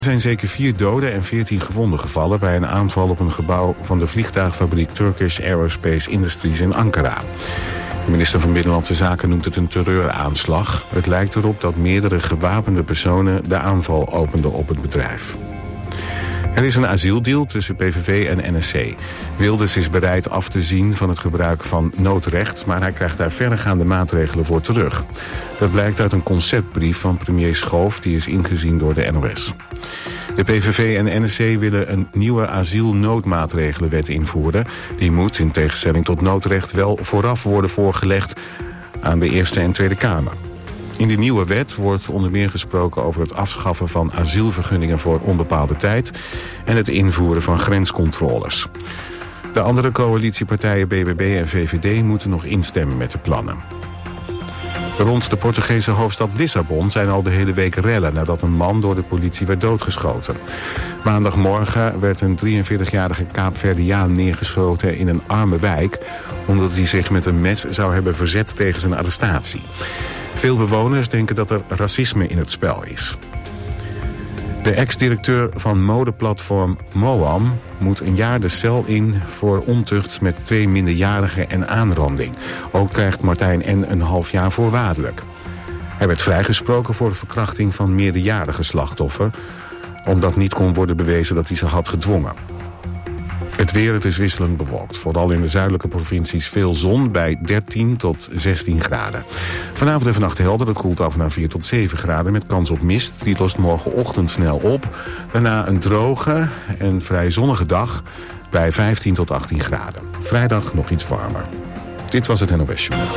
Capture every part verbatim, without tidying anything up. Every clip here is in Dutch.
Er zijn zeker vier doden en veertien gewonden gevallen bij een aanval op een gebouw van de vliegtuigfabriek Turkish Aerospace Industries in Ankara. De minister van Binnenlandse Zaken noemt het een terreuraanslag. Het lijkt erop dat meerdere gewapende personen de aanval openden op het bedrijf. Er is een asieldeal tussen P V V en N S C. Wilders is bereid af te zien van het gebruik van noodrecht, maar hij krijgt daar verregaande maatregelen voor terug. Dat blijkt uit een conceptbrief van premier Schoof, die is ingezien door de N O S. De P V V en N S C willen een nieuwe asielnoodmaatregelenwet invoeren. Die moet, in tegenstelling tot noodrecht, wel vooraf worden voorgelegd aan de Eerste en Tweede Kamer. In de nieuwe wet wordt onder meer gesproken over het afschaffen van asielvergunningen voor onbepaalde tijd en het invoeren van grenscontroles. De andere coalitiepartijen B B B en V V D moeten nog instemmen met de plannen. Rond de Portugese hoofdstad Lissabon zijn al de hele week rellen nadat een man door de politie werd doodgeschoten. Maandagmorgen werd een drieënveertigjarige Kaapverdiaan neergeschoten in een arme wijk, omdat hij zich met een mes zou hebben verzet tegen zijn arrestatie. Veel bewoners denken dat er racisme in het spel is. De ex-directeur van modeplatform Moam moet een jaar de cel in voor ontucht met twee minderjarigen en aanranding. Ook krijgt Martijn N. een half jaar voorwaardelijk. Hij werd vrijgesproken voor de verkrachting van meerderjarige slachtoffer, omdat niet kon worden bewezen dat hij ze had gedwongen. Het weer, het is wisselend bewolkt. Vooral in de zuidelijke provincies veel zon bij dertien tot zestien graden. Vanavond en vannacht helder, het koelt af naar vier tot zeven graden... met kans op mist, die lost morgenochtend snel op. Daarna een droge en vrij zonnige dag bij vijftien tot achttien graden. Vrijdag nog iets warmer. Dit was het N O S Journaal.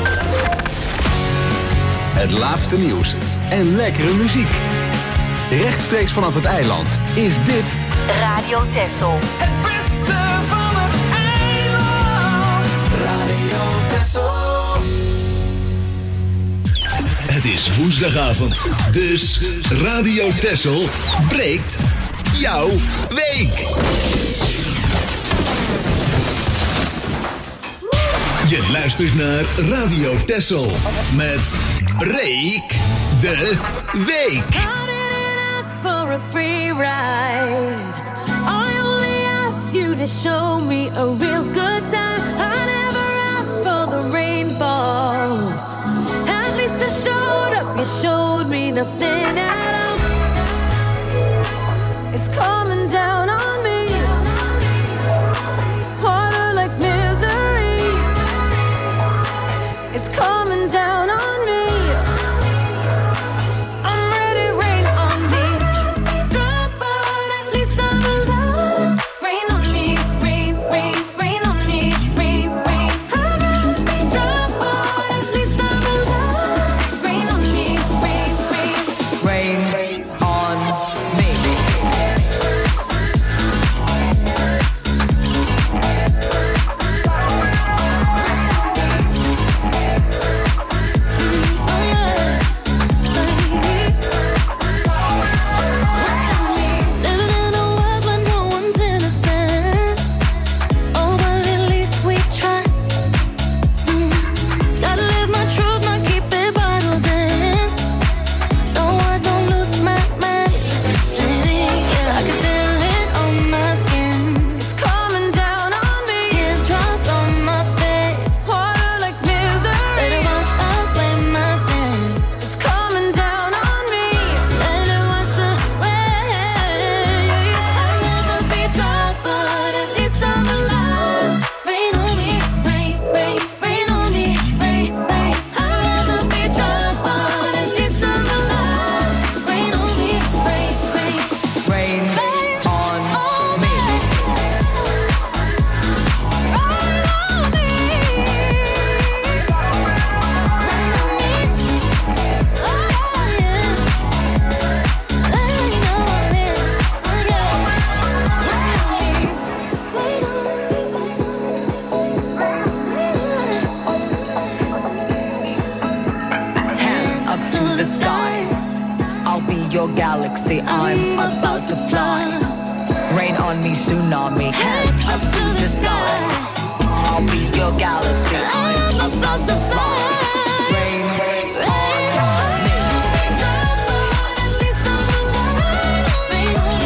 Het laatste nieuws en lekkere muziek. Rechtstreeks vanaf het eiland is dit Radio Texel. Het beste van het eiland. Radio Texel. Het is woensdagavond, dus Radio Texel breekt jouw week. Je luistert naar Radio Texel met Break de Week. For a free ride, I only asked you to show me a real good time. I never asked for the rainfall. At least I showed up, you showed me nothing at all. It's coming down on me, harder like misery. It's coming down on me. galaxy, I'm about to fly. Rain on me, tsunami, hands up to the sky. I'll be your galaxy, I'm about to fly. Rain, rain on me. Rain on me.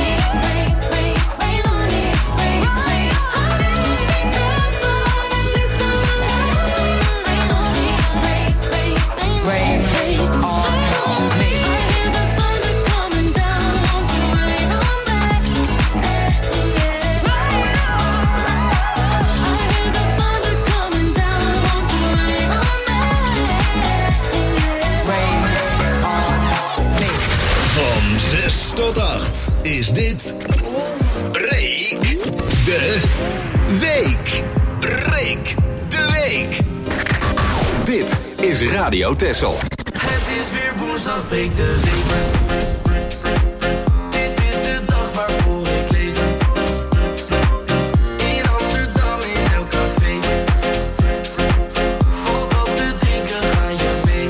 is dit Breek de Week. Breek de Week. Dit is Radio Texel. Het is weer woensdag, breek de week. Dit is de dag waarvoor ik leef. In Amsterdam in elk café. Valt wat te drinken, ga je mee.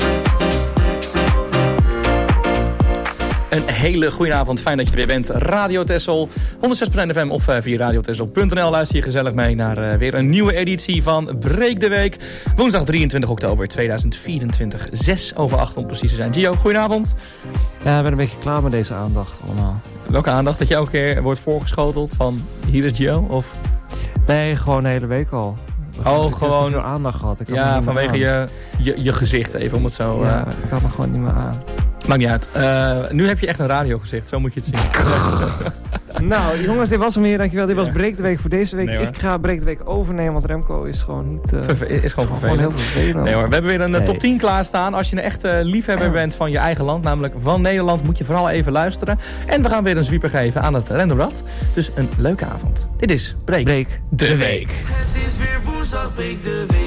Een hele goede avond, fijn dat je er weer bent. Radio Texel, honderdzes punt één F M of uh, via radio texel punt n l. Luister je gezellig mee naar uh, weer een nieuwe editie van Breek de Week. Woensdag drieëntwintig oktober tweeduizend vierentwintig, zes over acht om precies te zijn. Gio, goedenavond. Ja, ik ben een beetje klaar met deze aandacht allemaal. Welke aandacht? Dat je elke keer wordt voorgeschoteld van hier is Gio? Of? Nee, gewoon de hele week al. Oh, ik gewoon... heb te veel aandacht gehad. Ik had ja, niet vanwege je, je, je gezicht even, om het zo... Ja, uh... ik had me gewoon niet meer aan. Maakt niet uit. Uh, nu heb je echt een radiogezicht, zo moet je het zien. Nou, jongens, dit was hem hier. Dankjewel. Dit was Ja. Breek de Week voor deze week. Nee, ik ga Breek de Week overnemen, want Remco is gewoon niet... Uh, Verve- is gewoon gewoon vervelend. heel vervelend. Nee hoor, we hebben weer een uh, Nee. top tien klaarstaan. Als je een echte liefhebber bent van je eigen land, namelijk van Nederland, moet je vooral even luisteren. En we gaan weer een zwieper geven aan het Renderblad. Dus een leuke avond. Dit is Breek, Breek de Week. Het is weer woensdag, breek de week.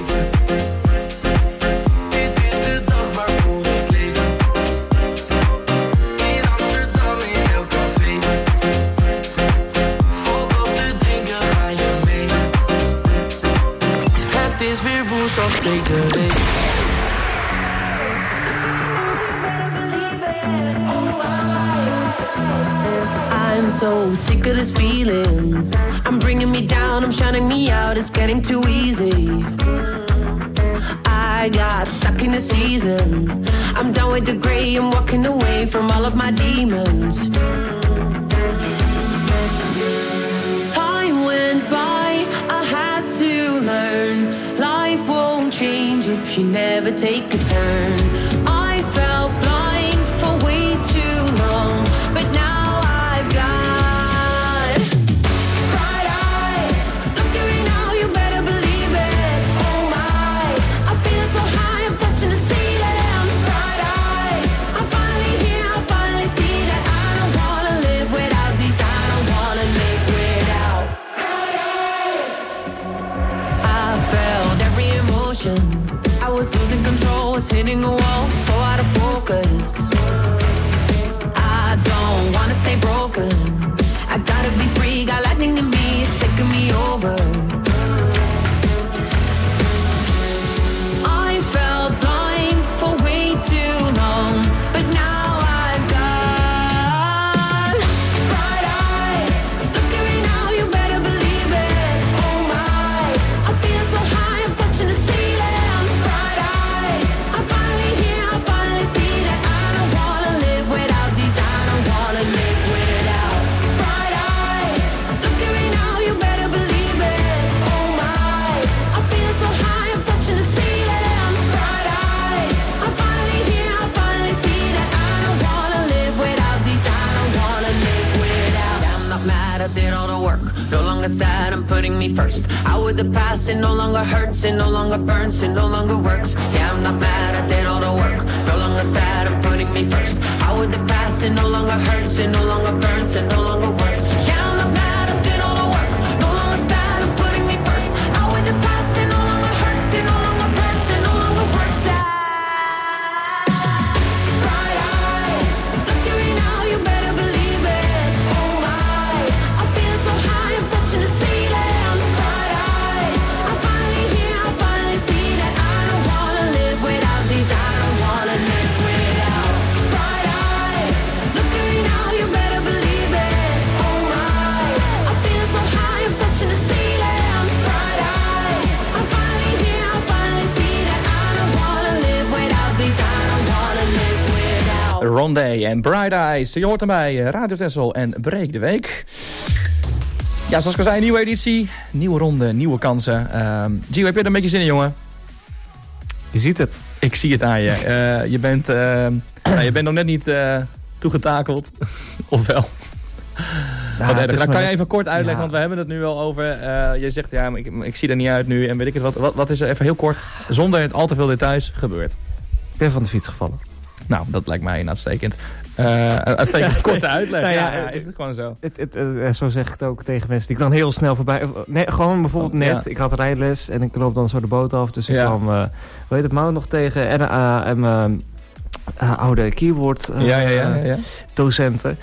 Dit is de dag waarvoor ik leef. In Amsterdam in elk café. Valt wat te drinken, ga je mee. Het is weer woensdag, breek de week. I'm so sick of this feeling. I'm bringing me down, I'm shutting me out, it's getting too easy. I got stuck in a season. I'm done with the gray, I'm walking away from all of my demons. Time went by, I had to learn. Life won't change if you never take a turn. I felt blind for way too long, but now hitting a wall, so out of focus. I don't wanna stay broken. I gotta be free, got lightning in me, it's taking me over. I felt blind for way too long, but now I've got bright eyes. Look at me now, you better believe it. Oh my, I'm feeling so high, I'm touching the ceiling. Bright eyes. I'm finally here, I finally see that I don't wanna live without these, I don't wanna live without bright eyes. Look at me now, you better believe it. Oh my, I'm feeling so high, I'm touching the ceiling. Bright eyes. I'm finally here, I finally see that I don't wanna live without these, I don't wanna live without. Yeah, I'm not mad, I did all the work. No longer sad, I'm putting me first. Out with the past, it no longer hurts, it no longer burns, it no longer works. Yeah, I'm not mad, I did all the work. No longer sad, I'm putting me first. Out with the past, it no longer hurts, it no longer burns, it no longer works. Yeah, I'm not mad, I did all the work. No longer sad, I'm putting me first. Out with the past, it no longer hurts, it no longer burns, it no longer works. Bright eyes, look at me now, you better believe it. Oh my, I'm feeling so high, I'm touching the ceiling. Bright eyes, I'm finally here, I finally see that I don't wanna live without these, I don't wanna live without. Bright eyes, look at me now, you better believe it. Oh my, I'm feeling so high, I'm touching the ceiling. Bright eyes, I'm finally here, I finally see that I don't wanna live without these, I don't wanna live without. Rondé en Bright Eyes. Je hoort erbij, Radio Texel en Breek de Week. Ja, zoals ik al zei, nieuwe editie, nieuwe ronde, nieuwe kansen. Um, Gio, heb je er een beetje zin in, jongen? Je ziet het. Ik zie het aan je. Uh, je, bent, uh, nou, je bent nog net niet uh, toegetakeld. Of wel? Ja, Wat het erg. is Nou, maar kan je net- even kort uitleggen, Ja. want we hebben het nu al over. Uh, je zegt, ja, maar ik, ik zie er niet uit nu en weet ik het. Wat, wat, wat is er even heel kort, zonder al te veel details, gebeurd? Ik ben van de fiets gevallen. Nou, dat lijkt mij uitstekend. Uh, uitstekend korte uitleg. Nou ja, ja, ja, is het gewoon zo. Het, het, het, zo zeg ik het ook tegen mensen die ik dan heel snel voorbij... Nee, gewoon bijvoorbeeld net, Ja. ik had rijles en ik loop dan zo de boot af. Dus ik Ja. kwam, uh, hoe heet het, Mouw nog tegen en, uh, en mijn uh, oude keyboard uh, Ja, ja, ja, ja, ja. docenten.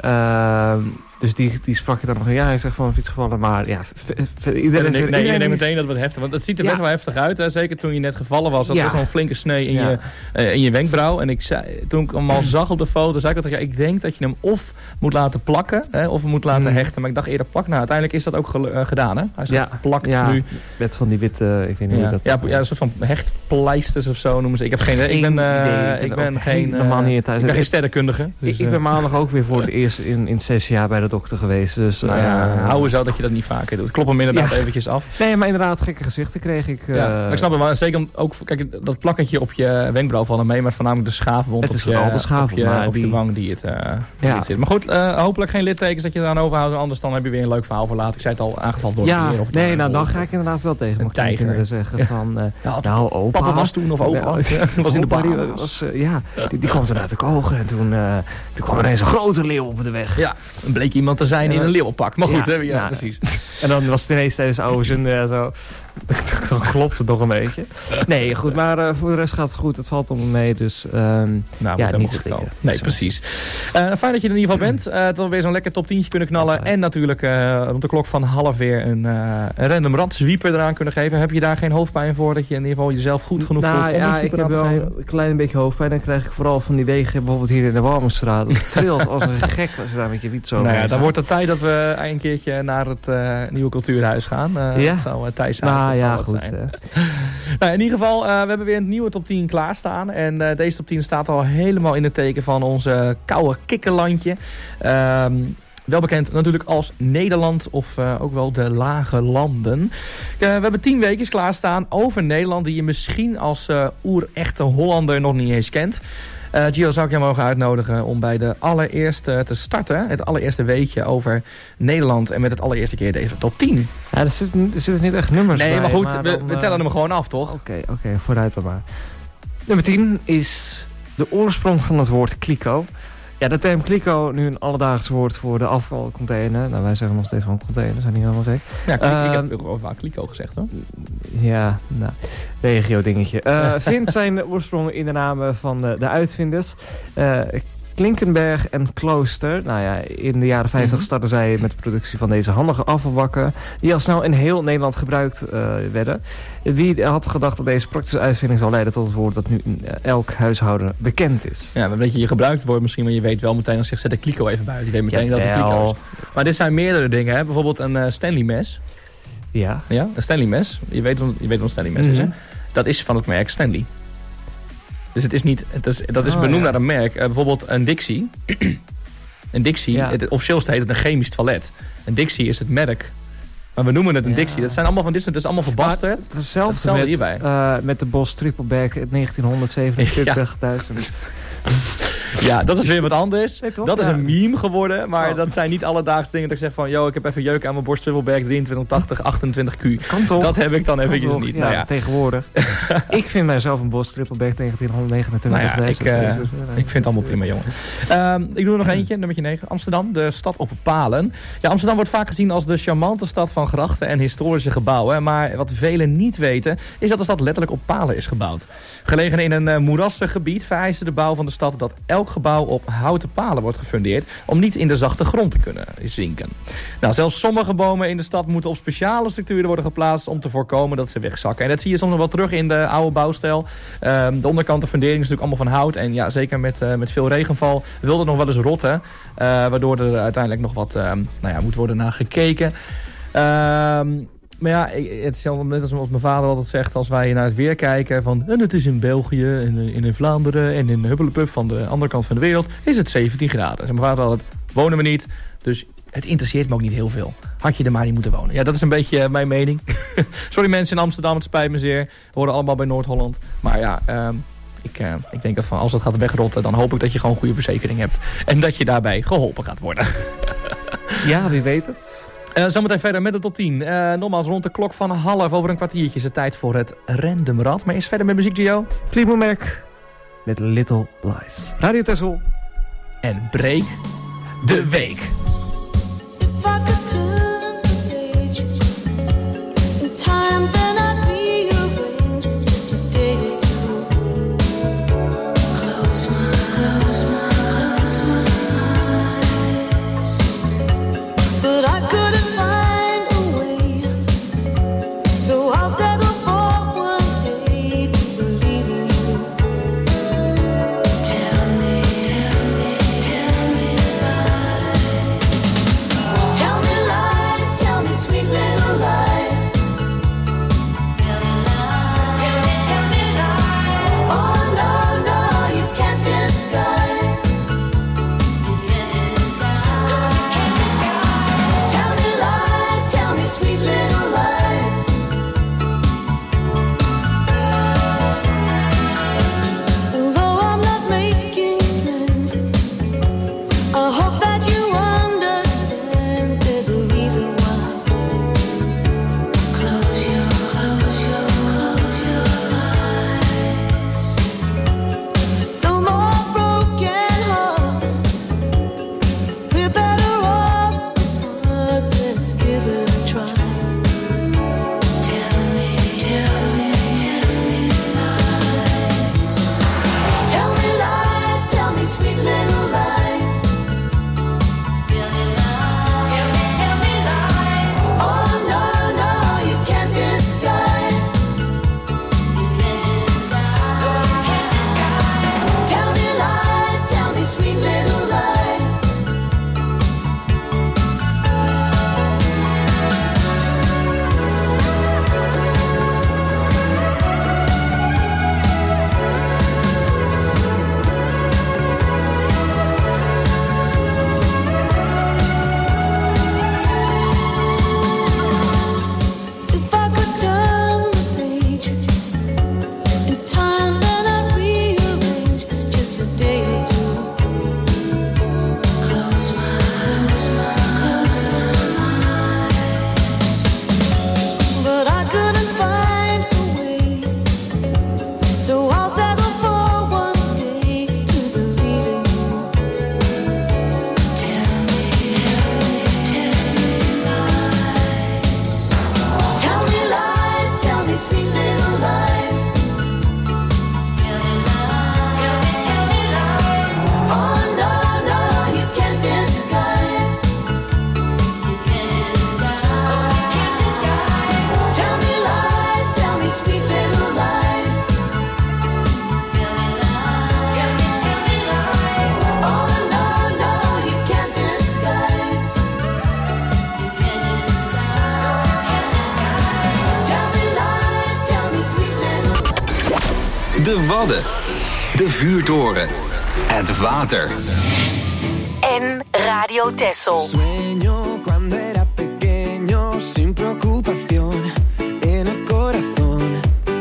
Uh, dus die, die sprak je dan nog. Ja, hij zegt van fiets gevallen, maar ja... f- f- iedereen, Nee, nee, iedereen je neemt is- meteen dat wat heftig. Want het ziet er Ja. best wel heftig uit. Hè? Zeker toen je net gevallen was. Dat Ja. was wel een flinke snee in, Ja. je, uh, in je wenkbrauw. En ik zei, toen ik hem al zag op de foto, zei ik dat ik, ja, ik denk dat je hem of moet laten plakken, hè, of moet laten Mm. hechten. Maar ik dacht eerder plak. Nou, uiteindelijk is dat ook gelu- uh, gedaan. Hè? Hij is Ja. geplakt Ja. nu. Met van die witte, ik weet niet Ja. hoe dat... Ja, ja, een soort van hechtpleisters of zo noemen ze. Ik heb geen, ik ben, uh, idee. Ik ik ben ben ook geen, uh, helemaal niet thuis. ik ben geen Ik- sterrenkundige. Dus, ik, ik ben maandag ook weer voor het eerst in, in zes jaar bij de dokter geweest. Dus, nou ja, uh, houden zo dat je dat niet vaker doet. Klop hem inderdaad Ja. eventjes af. Nee, maar inderdaad, gekke gezichten kreeg ik. Uh, Ja, maar ik snap het wel. Zeker om- ook, kijk, dat plakketje op je wenkbrauw valt er mee, maar voornamelijk de schaafwond Het op is je, vooral de schaafwond, op je, maar op je die- wang die het, uh, die Ja. het zit. Maar goed, uh, hopelijk geen littekens dat je eraan overhoudt. Anders dan heb je weer een leuk verhaal voor later. Ik zei het al, aangevallen door ja, het weer of nee, door nou een dan wolf. ga ik inderdaad wel tegen Een mijn tijger. kinderen zeggen van... Uh, Ja, nou, opa... papa was toen of opa. Ja, was in de opa, die baan. was, uh, ja, die, die kwam toen uit de ogen en toen, uh, toen kwam er ineens een grote leeuw op de weg. Ja, dan bleek iemand te zijn in een leeuwenpak. Maar goed, Ja, hè, ja, ja. precies. En dan was het ineens tijdens oude zonde en zo. Dan klopt het nog een beetje. Nee, goed, maar uh, voor de rest gaat het goed. Het valt om me mee, dus um, Nou, ja, moet niet helemaal goed schrikken. komen. Nee, Zo. precies. Uh, fijn dat je er in ieder geval bent. Uh, dat we weer zo'n lekker top tientje kunnen knallen. Altijd. En natuurlijk uh, op de klok van half weer een, uh, een random randsweeper eraan kunnen geven. Heb je daar geen hoofdpijn voor? Dat je in ieder geval jezelf goed genoeg Nou voelt om ja, een ik sweeper heb aan te wel geven? een klein beetje hoofdpijn. Dan krijg ik vooral van die wegen, bijvoorbeeld hier in de Warmenstraat. Het trilt als een gek als je daar met je fiets zo Nou ja, mee dan gaat. wordt het tijd dat we een keertje naar het uh, nieuwe cultuurhuis gaan. Uh, Ja? Dat zou uh, Thijs Nou Huis, dat ja, zal het goed. zijn. uh, Nou, in ieder geval, uh, we hebben weer een nieuwe top tien klaarstaan. En uh, deze top tien staat al helemaal in het teken van ons uh, koude kikkerlandje. Um, wel bekend natuurlijk als Nederland of uh, ook wel de lage landen. Uh, we hebben tien weekjes klaarstaan over Nederland die je misschien als uh, oer-echte Hollander nog niet eens kent. Uh, Gio, zou ik jou mogen uitnodigen om bij de allereerste te starten. Het allereerste weekje over Nederland en met het allereerste keer deze top tien. ja, er zitten, er zitten niet echt nummers Nee, bij. maar goed, we, dan, we uh, tellen hem gewoon af, toch? Oké, okay, oké, okay, vooruit dan maar. Nummer tien is de oorsprong van het woord kliko. Ja, de term kliko, nu een alledaags woord voor de afvalcontainer. Nou, wij zeggen nog steeds gewoon container, zijn niet helemaal gek. Ja, klik, Uh, ik heb wel vaak kliko gezegd, hoor. Ja, nou, regio dingetje. Uh, vindt zijn oorsprong in de namen van de, de uitvinders. Uh, Klinkenberg en Klooster. Nou ja, in de jaren vijftig Mhm. startten zij met de productie van deze handige afvalbakken, die al snel in heel Nederland gebruikt uh, werden. Wie had gedacht dat deze praktische uitvinding zou leiden tot het woord dat nu in uh, elk huishouden bekend is? Ja, maar weet je, je gebruikt wordt misschien, maar je weet wel meteen als je zegt, zet de kliko even buiten. Je weet meteen dat het Jawel. kliko is. Maar dit zijn meerdere dingen, hè. Bijvoorbeeld een uh, Stanley mes. Ja. Ja, een Stanley mes. Je weet, wat- je weet wat een Stanley mes is, hè. Mhm. Dat is van het merk Stanley. Dus het is niet, het is, dat is Oh, benoemd ja. naar een merk. Uh, bijvoorbeeld een Dixie. een Dixie, Ja. het, officieel heet het een chemisch toilet. Een Dixie is het merk. Maar we noemen het een Ja. Dixie. Dat zijn allemaal van dit soort, dat is allemaal verbasterd. Het is hetzelfde, Hetzelfde met, hierbij. uh, met de Bos Trippelback in negentienhonderdzevenentwintig. Ja, dat is weer wat anders. Nee, toch? Dat is Ja. een meme geworden, maar Oh. dat zijn niet alledaagse dingen dat ik zeg van, yo, ik heb even jeuk aan mijn borst Trippelback drieëntwintig tachtig achtentwintig Q. Kan toch? Dat heb ik dan Kan eventjes toch? niet. Ja, Nou ja, tegenwoordig. Ik vind mijzelf een Bos Trippelback negentienhonderdnegenentwintig. Nou ja, ik, Dus, eh, eh, ik vind het allemaal prima, jongen. Um, ik doe er nog eentje, nummertje negen. Amsterdam, de stad op palen. Ja, Amsterdam wordt vaak gezien als de charmante stad van grachten en historische gebouwen. Maar wat velen niet weten, is dat de stad letterlijk op palen is gebouwd. Gelegen in een uh, moerassig gebied vereiste de bouw van de stad dat elk gebouw op houten palen wordt gefundeerd om niet in de zachte grond te kunnen zinken. Nou, zelfs sommige bomen in de stad moeten op speciale structuren worden geplaatst om te voorkomen dat ze wegzakken. En dat zie je soms nog wel terug in de oude bouwstijl. Um, de onderkant, de fundering is natuurlijk allemaal van hout. En ja, zeker met, uh, met veel regenval wil het nog wel eens rotten. Uh, waardoor er uiteindelijk nog wat uh, nou ja, moet worden naar gekeken. Um, Maar ja, het is net als mijn vader altijd zegt als wij naar het weer kijken van en het is in België en in, in Vlaanderen en in Huppelepup van de andere kant van de wereld is het zeventien graden. En mijn vader altijd, wonen we niet, dus het interesseert me ook niet heel veel. Had je er maar niet moeten wonen. Ja, dat is een beetje mijn mening. Sorry mensen in Amsterdam, het spijt me zeer. We horen allemaal bij Noord-Holland. Maar ja, um, ik, uh, ik denk dat van als het gaat wegrotten, dan hoop ik dat je gewoon een goede verzekering hebt. En dat je daarbij geholpen gaat worden. Ja, wie weet het. Uh, zometeen verder met de top tien. Uh, nogmaals, rond de klok van half over een kwartiertje is het tijd voor het Random Rad. Maar eerst verder met muziek, Gio. Fleetwood Mac met Little Lies. Radio Tessel. en Break de Week. If I could turn the page in time, then I'd rearrange just a day or two. Close my, close my, close my eyes, but I couldn't find a way, so I'll settle for one day to believe in you. Tell me, tell me, tell me lies. Tell me lies, tell me sweet little lies. Tell me lies, tell me, tell me lies. Oh no, no, you can't disguise. You can't disguise. No, you can't disguise. Tell me lies, tell me sweet little lies. Although I'm not making plans, I hope that you understand there's a reason why. Close your, close your, close your eyes. No more broken hearts. We're better off apart. Let's give it a try. Tell me, tell me, tell me lies. Tell me lies, tell me sweet little lies. Tell me lies, tell me, tell me lies. Oh no, no, you can't disguise. You can't disguise. No, you can't disguise. Tell me lies, tell me sweet little lies. If I could turn the page in time, then I'd rearrange just a day or two. Close my, close my, close my eyes, but I couldn't find a way, so I'll settle for one day to believe in you. Tell me, tell me, tell me lies. Tell me lies, tell me sweet little lies. Tell me lies, tell me, tell me lies. Oh no, no, you can't disguise. You can't disguise. Oh, you can't disguise. Tell me lies, tell me sweet little lies. Tell me lies, tell me, tell me lies. Oh no, no, you can't disguise. You can't disguise. Oh, you can't disguise. Tell me lies, tell me sweet little lies. De Wadden. De Vuurtoren. Het water. En Radio Texel. Sueño cuando era pequeño, sin preocupación en el corazón.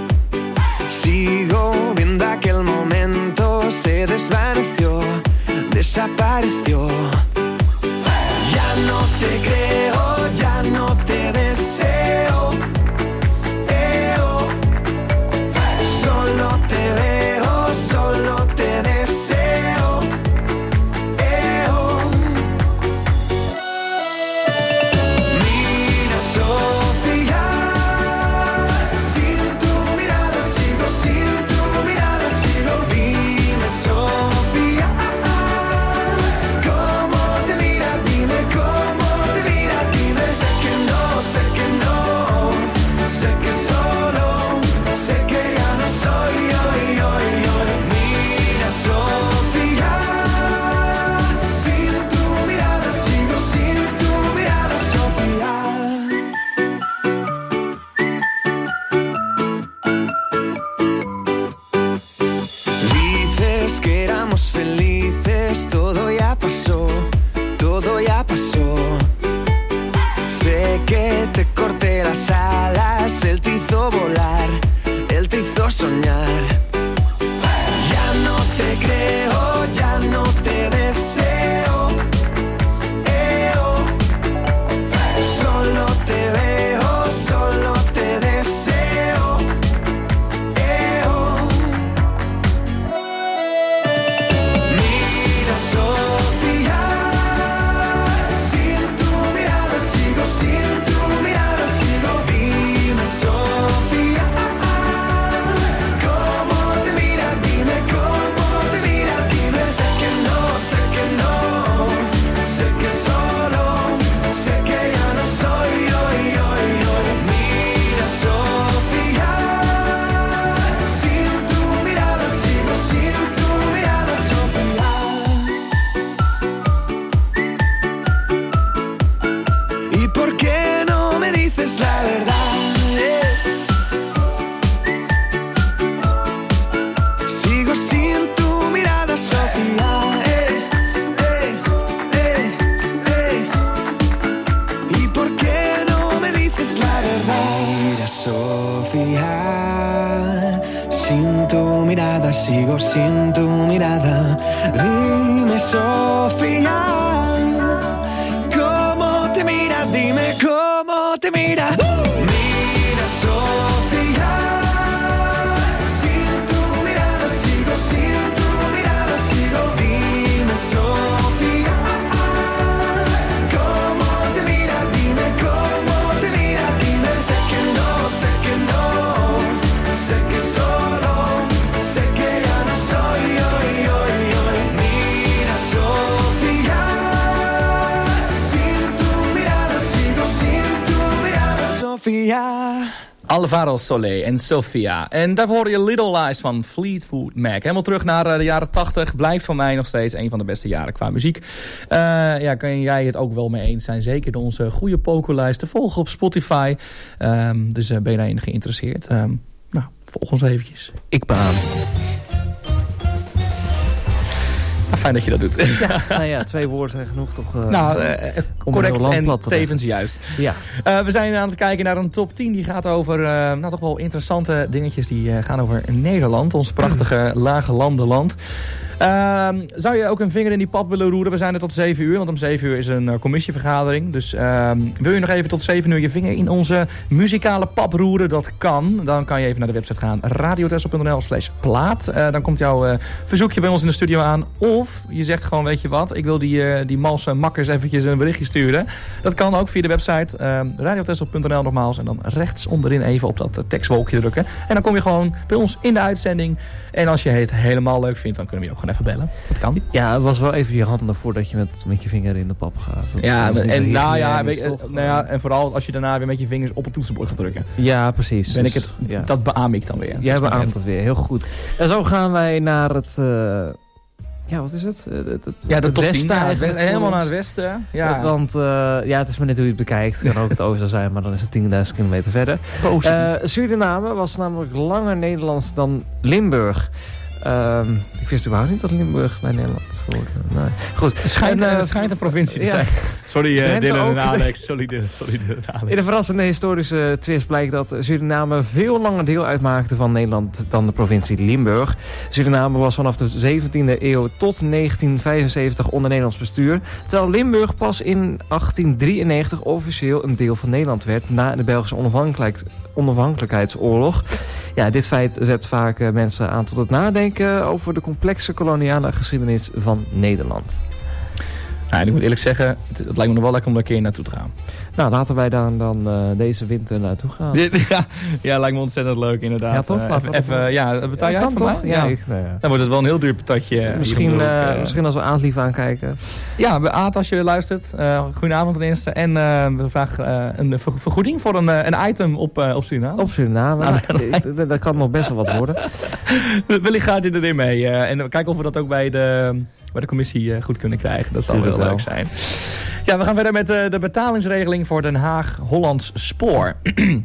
Sigo viendo aquel momento, se desvaneció, desapareció. Ya no te creo, ya no te deseo. Eh, oh. Solo te veo, solo te deseo. Eh, oh. Mira, Sofía, sin tu mirada sigo, sin tu mirada sigo. Dime, Sofía, cómo te mira, dime cómo te mira, dime. Sé que no, sé que no, sé que solo, sé que ya no soy hoy, hoy, hoy. Mira, Sofía, sin tu mirada sigo, sin tu mirada, Sofía. Dices que éramos felices, todo ya pasó, todo ya pasó. Sé que te corté las alas, él te hizo volar, él te hizo soñar. Ya no te creo, ya no te deseo. Eh, oh. Solo te veo, solo te deseo. Eh, oh. Mira, solo dices la verdad, yeah. Sigo sin tu mirada, Sofía, eh, eh, eh, eh. ¿Y por qué no me dices la verdad? Mira, Sofía, sin tu mirada, sigo sin tu mirada. Dime, Sofía, ¿cómo te mira? Dime cómo te mira. Mira, Sofía, sin tu mirada, sigo sin tu mirada, sigo. Dime, Sofía, ¿cómo te mira? Dime cómo te mira. Dime, sé que no, sé que no, sé que solo, sé que ya no soy hoy, hoy, hoy. Mira, Sofía, sin tu mirada, sigo sin tu mirada, Sofía. Alvaro Soler en Sofia. En daarvoor hoor je Little Lies van Fleetwood Mac. Helemaal terug naar uh, de jaren tachtig. Blijft voor mij nog steeds een van de beste jaren qua muziek. Uh, ja, kan jij het ook wel mee eens zijn? Zeker door onze goede pokerlijst te volgen op Spotify. Um, dus uh, ben je daarin geïnteresseerd? Um, nou, volg ons eventjes. Ik baan. Ah, fijn dat je dat doet. Ja, nou ja, twee woorden zijn genoeg toch? Uh, nou, uh, correct en te tevens juist. Ja. Uh, we zijn aan het kijken naar een top tien. Die gaat over uh, nou, toch wel interessante dingetjes. Die uh, gaan over Nederland. Ons prachtige lage landenland. Uh, zou je ook een vinger in die pap willen roeren? We zijn er tot zeven uur, want om zeven uur is een uh, commissievergadering. Dus uh, wil je nog even tot zeven uur je vinger in onze muzikale pap roeren? Dat kan. Dan kan je even naar de website gaan. radiotessel punt n l slash plaat. Uh, dan komt jouw uh, verzoekje bij ons in de studio aan. Of je zegt gewoon, weet je wat, ik wil die, uh, die malse makkers eventjes een berichtje sturen. Dat kan ook via de website uh, radiotessel punt n l nogmaals. En dan rechts onderin even op dat uh, tekstwolkje drukken. En dan kom je gewoon bij ons in de uitzending. En als je het helemaal leuk vindt, dan kunnen we je ook gewoon even bellen. Dat kan. Ja, het was wel even je handen voordat je met, met je vinger in de pap gaat. Dat ja, is, en, nou ja, weet, toch, nou ja, en vooral als je daarna weer met je vingers op het toetsenbord gaat drukken. Ja, precies. Ben dus, ik het, ja. Dat beaam ik dan weer. Jij beaamt het weer, heel goed. En zo gaan wij naar het... Uh, ja, wat is het? Uh, het, het ja, de het top westen tien, ja, het eigenlijk. west, helemaal naar het westen. Ja. Uh, want uh, ja, het is maar net hoe je het bekijkt. Het kan ook het oosten zijn, maar dan is het tienduizend kilometer verder. Uh, Suriname was namelijk langer Nederlands dan Limburg. Um, ik wist überhaupt niet dat Limburg bij Nederland hoorde. Nee. Goed. Het schijnt, en, uh, het schijnt een provincie te ja. zijn. Sorry uh, Dylan en ook. Alex. Sorry, Dylan, sorry Dylan en Alex. In een verrassende historische twist blijkt dat Suriname veel langer deel uitmaakte van Nederland dan de provincie Limburg. Suriname was vanaf de zeventiende eeuw tot negentien vijfenzeventig onder Nederlands bestuur. Terwijl Limburg pas in achttien drieënnegentig officieel een deel van Nederland werd na de Belgische onafhankelijkheids- onafhankelijkheidsoorlog. Ja, dit feit zet vaak uh, mensen aan tot het nadenken over de complexe koloniale geschiedenis van Nederland. Nou, ik moet eerlijk zeggen, het, het lijkt me nog wel lekker om er een keer naartoe te gaan. Nou, laten wij dan, dan uh, deze winter naartoe gaan. Ja, ja, lijkt me ontzettend leuk inderdaad. Ja, toch? Uh, even, even, ja, betaal jij ja, het kan voor toch? mij? Ja, Ja. ik, nou ja. Dan wordt het wel een heel duur patatje. Misschien, hier uh, uh, misschien als we Aad aankijken. Ja, bij Aad als je luistert. Uh, goedenavond ten eerste. En uh, we vragen uh, een ver- vergoeding voor een, uh, een item op, uh, op Suriname. Op Suriname. Nou, Nou, ik- dat kan nog best wel wat worden. Willy gaat erin mee. Uh, en kijken of we dat ook bij de, bij de commissie uh, goed kunnen krijgen. Dat zal Tuurlijk heel wel. leuk zijn. Ja, we gaan verder met uh, de betalingsregeling voor Den Haag-Hollands Spoor.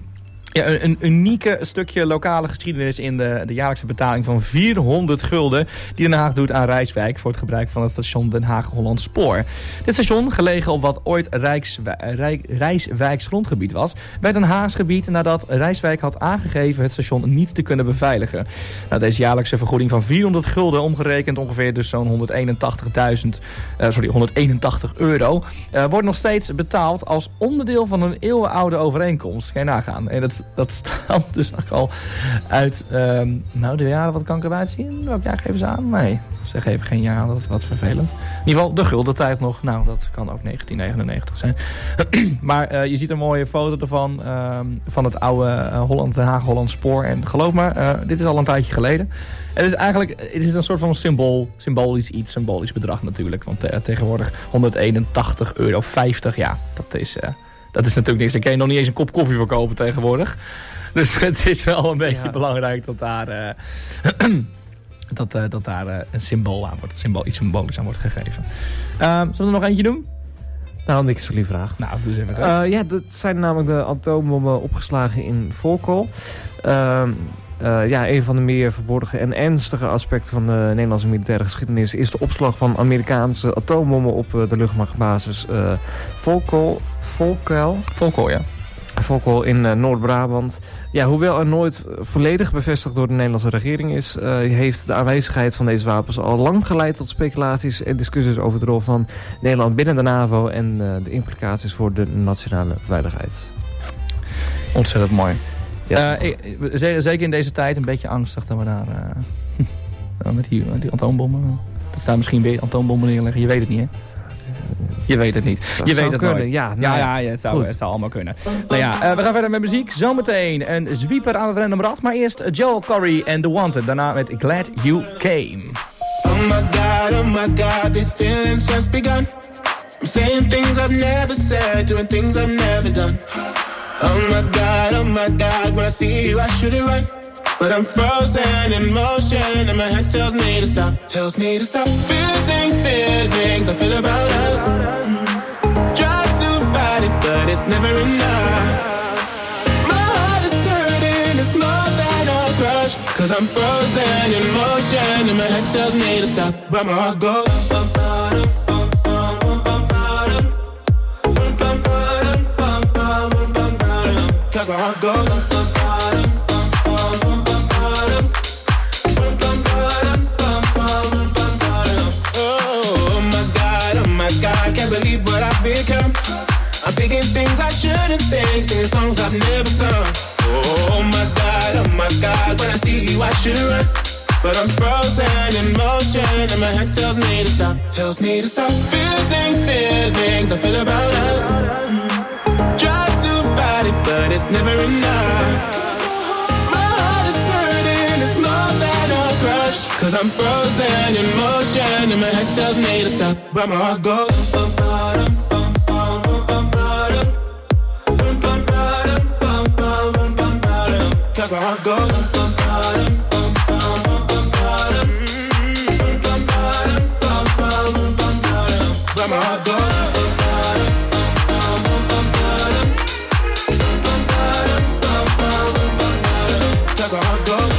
Ja, een, een unieke stukje lokale geschiedenis in de, de jaarlijkse betaling van vierhonderd gulden die Den Haag doet aan Rijswijk voor het gebruik van het station Den Haag-Hollands Spoor. Dit station, gelegen op wat ooit Rijkswij, Rij, Rijswijks grondgebied was, werd een Haags gebied nadat Rijswijk had aangegeven het station niet te kunnen beveiligen. Nou, deze jaarlijkse vergoeding van vierhonderd gulden, omgerekend ongeveer dus zo'n honderdeenentachtigduizend, uh, sorry, honderdeenentachtig euro, uh, wordt nog steeds betaald als onderdeel van een eeuwenoude overeenkomst. Kan je nagaan. En dat Dat stamt dus ook al uit, um, nou de jaren, wat kan ik eruit zien? Welk jaar geven ze aan? Nee, ze geven geen jaar aan, dat is wat vervelend. In ieder geval de gulden tijd nog, nou dat kan ook negentien negenennegentig zijn. Maar uh, je ziet een mooie foto ervan, um, van het oude uh, Holland, Den Haag-Holland Spoor. En geloof me, uh, dit is al een tijdje geleden. Het is eigenlijk, het is een soort van symbool, symbolisch iets, symbolisch bedrag natuurlijk. Want uh, tegenwoordig honderdeenentachtig euro vijftig, ja, dat is... Uh, Dat is natuurlijk niks. Daar kan je nog niet eens een kop koffie voor kopen tegenwoordig. Dus het is wel een beetje ja. belangrijk dat daar, uh, dat, uh, dat daar uh, een symbool aan wordt, symbool, iets symbolisch aan wordt gegeven. Uh, zullen we er nog eentje doen? Nou, niks voor die vraag. Nou, doe eens even. Uh, ja, dat zijn namelijk de atoombommen opgeslagen in Volkel. Uh, uh, ja, een van de meer verborgen en ernstige aspecten van de Nederlandse militaire geschiedenis is de opslag van Amerikaanse atoombommen op uh, de luchtmachtbasis uh, Volkel. Volkel? Volkel, ja. Volkel in uh, Noord-Brabant. Ja, hoewel er nooit volledig bevestigd door de Nederlandse regering is, uh, heeft de aanwezigheid van deze wapens al lang geleid tot speculaties en discussies over de rol van Nederland binnen de NAVO en uh, de implicaties voor de nationale veiligheid. Ontzettend mooi. Ja, uh, ik, zeker in deze tijd een beetje angstig dat we daar uh, met, die, met die atoombommen, dat staan misschien weer atoombommen neerleggen, je weet het niet, hè? Je weet het niet. Dat je zou weet het kunnen, nooit. ja. Nou, ja, ja, ja het, zou, het zou allemaal kunnen. Nou ja, uh, we gaan verder met muziek. Zometeen een zwieper aan het random rad. Maar eerst Joel Corey en The Wanted. Daarna met Glad You Came. Oh my God, oh my God, these feelings just begun. I'm saying things I've never said, doing things I've never done. Oh my God, oh my God, when I see you I should it right. But I'm frozen in motion and my head tells me to stop, tells me to stop. Feeling, feelings I feel about us. Try to fight it, but it's never enough. My heart is hurting, it's more than a crush. Cause I'm frozen in motion and my head tells me to stop. But my heart goes bum, bum, bum, bum, bum, bum, bum, bum, bum, bum, bum, bum, cause my heart goes bum, bum, I can't believe what I've become. I'm thinking things I shouldn't think, singing songs I've never sung. Oh my God, oh my God, when I see you I should run. But I'm frozen in motion and my head tells me to stop, tells me to stop. Feeling, feelings I feel about us. Try to fight it, but it's never enough. My heart is hurting, it's more than a crush. Cause I'm frozen in motion and my head tells me to stop. But my heart goes bum, bum, bum, bum, bum, bum, bum, bum, bum, bum, bum, bum, cause my heart goes bum, bum, bum, bum, bum, bum, bum, bum, bum, but my heart goes bum, bum, bum, bum, bum, cause my heart goes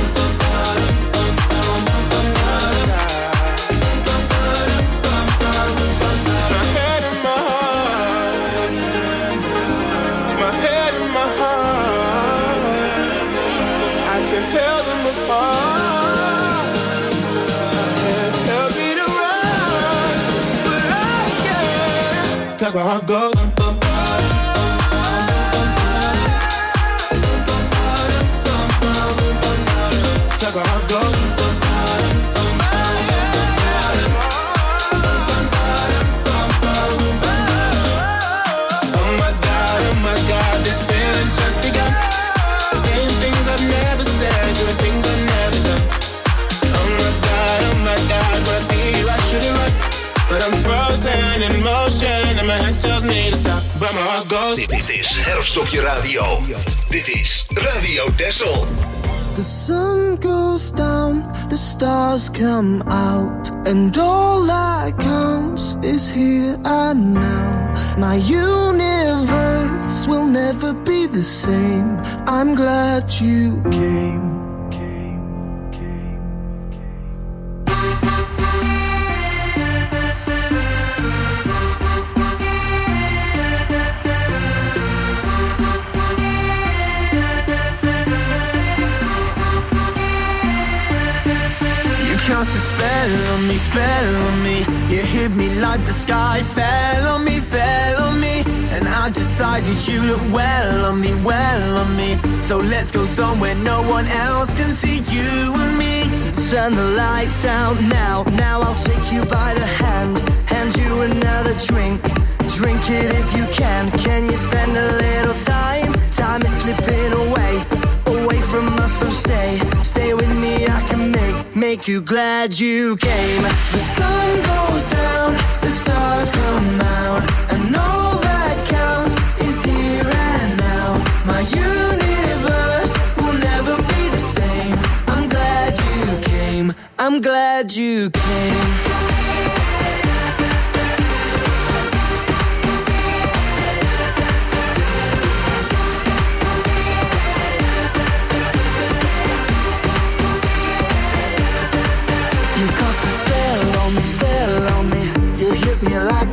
cause my heart goes bum, bum, bum, cause my heart goes bum, oh my God, oh my God, this feeling's just begun. Saying things I've never said, doing things I've never done. Oh my God, oh my God, when I see you I should've run. But I'm frozen in motion and my head tells me to stop. But my heart goes. Dit, dit is Herfst op je radio. Dit is Radio Texel. The sun goes down, the stars come out, and all that counts is here and now. My universe will never be the same. I'm glad you came. Cast a spell on me, spell on me. You hit me like the sky fell on me, fell on me. And I decided you look well on me, well on me. So let's go somewhere no one else can see you and me. Turn the lights out now, now I'll take you by the hand. Hand you another drink, drink it if you can. Can you spend a little time? Time is slipping away, away from us, so stay. Stay with me, I can make, make you glad you came. The sun goes down, the stars come out, and all that counts is here and now. My universe will never be the same. I'm glad you came, I'm glad you came.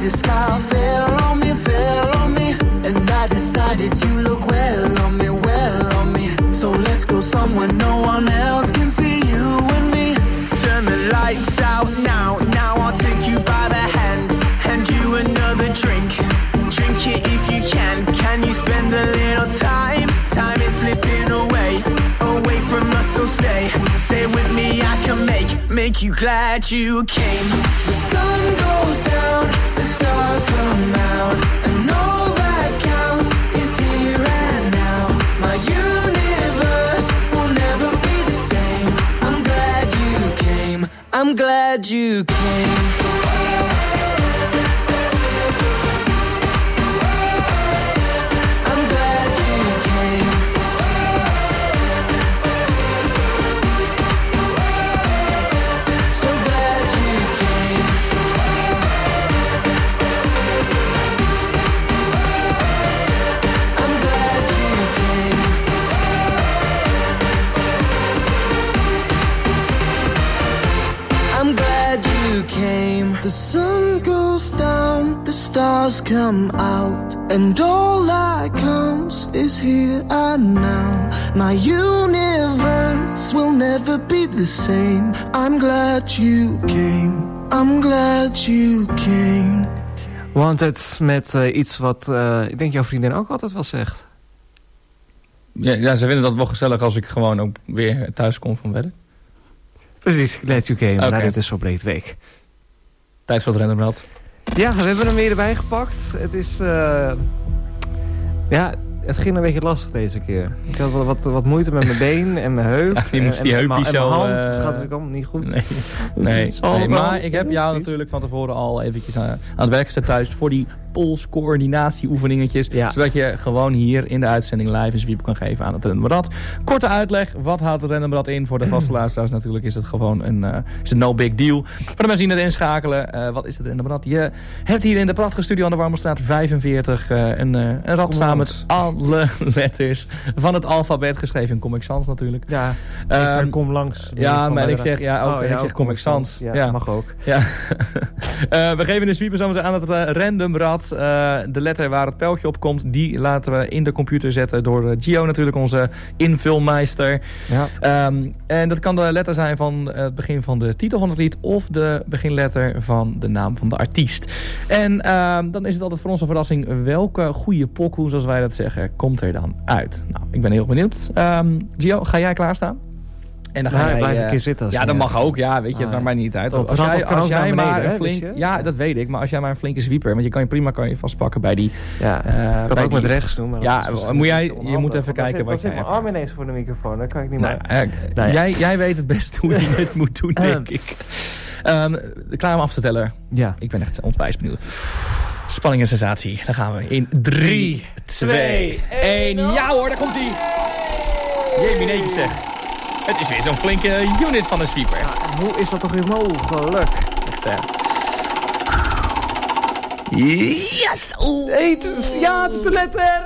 the sky fell on me, fell on me, and I decided you look well on me, well on me. So let's go somewhere no one else can see you and me. Turn the lights out now, now I'll take you by the hand, hand you another drink, drink it if you can. Can you spend a little time? Time is slipping away, away from us, so stay, stay with me. I can make, make you glad you came. The sun goes down, the stars come out, and all that counts is here and now. My universe will never be the same. I'm glad you came, I'm glad you came. The sun goes down, the stars come out, and all that counts is here and now. My universe will never be the same. I'm glad you came, I'm glad you came. Wanted met uh, iets wat uh, ik denk jouw vriendin ook altijd wel zegt. Ja, ja, ze vinden dat wel gezellig als ik gewoon ook weer thuis kom van werk. Precies, glad you came. Okay. Nou, dit is zo breed week. Tijd voor het Renderblad. Ja, we hebben hem weer erbij gepakt. Het is... Uh, ja, het ging een beetje lastig deze keer. Ik had wat, wat, wat moeite met mijn been en mijn heup. Ja, die moest en, die en, heupje en zo... mijn hand. Uh, Het gaat natuurlijk allemaal niet goed. Nee, dus nee, nee maar ik heb jou iets. natuurlijk van tevoren al eventjes aan, aan het werk gezet thuis voor die polscoördinatie-oefeningetjes. Ja. Zodat je gewoon hier in de uitzending live een sweep kan geven aan het Renderblad. Korte uitleg, wat houdt het Renderblad in? Voor de vaste luisteraars natuurlijk is het gewoon een uh, is het no big deal. Voor de mensen die net inschakelen, uh, wat is het Renderblad? Je hebt hier in de prachtige studio aan de Warmelstraat vijfenveertig uh, een, uh, een rad samen met alle letters van het alfabet geschreven in Comic Sans natuurlijk. Ja, um, ik zeg kom langs. Ja, maar ik zeg, ja, ook, oh, en ja, ik zeg Comic Sans. Ja, ja, mag ook. Ja. uh, we geven de sweeper zometeen aan het uh, randomrad. Uh, de letter waar het pijltje op komt, die laten we in de computer zetten door uh, Gio natuurlijk, onze invulmeister. Ja. Um, en dat kan de letter zijn van het begin van de titel van het lied of de beginletter van de naam van de artiest. En uh, dan is het altijd voor ons een verrassing welke goede pokoe, zoals wij dat zeggen, komt er dan uit. Nou, ik ben heel benieuwd. Um, Gio, ga jij klaarstaan? En dan ga ja, jij, blijf uh, een keer zitten. Als ja, dat mag ook. Ja, weet je, dat maakt mij niet uit. Dat als jij, kan als jij beneden, maar een hè, flink, dus ja, dat weet ik. Maar als jij maar een flinke sweeper, want je kan je prima kan je vastpakken bij die. Ja, uh, ik kan ook die, met rechts doen. Maar ja, moet jij, je moet even kijken wat jij. Ik heb mijn arm ineens voor de microfoon, dan kan ik niet nou, meer. Uh, nou, ja. jij, jij weet het best hoe je het moet doen, denk ik. Um, klaar om af te tellen. Ja. Ik ben echt ontwijs benieuwd. Spanning en sensatie. Dan gaan we in drie, twee, één. Ja hoor, daar komt ie. Jee, mineetjes zeg. Het is weer zo'n flinke unit van een sweeper. Ja, hoe is dat toch weer mogelijk? Echt, hè. Yes! Oeh. Hey, ja, het is de letter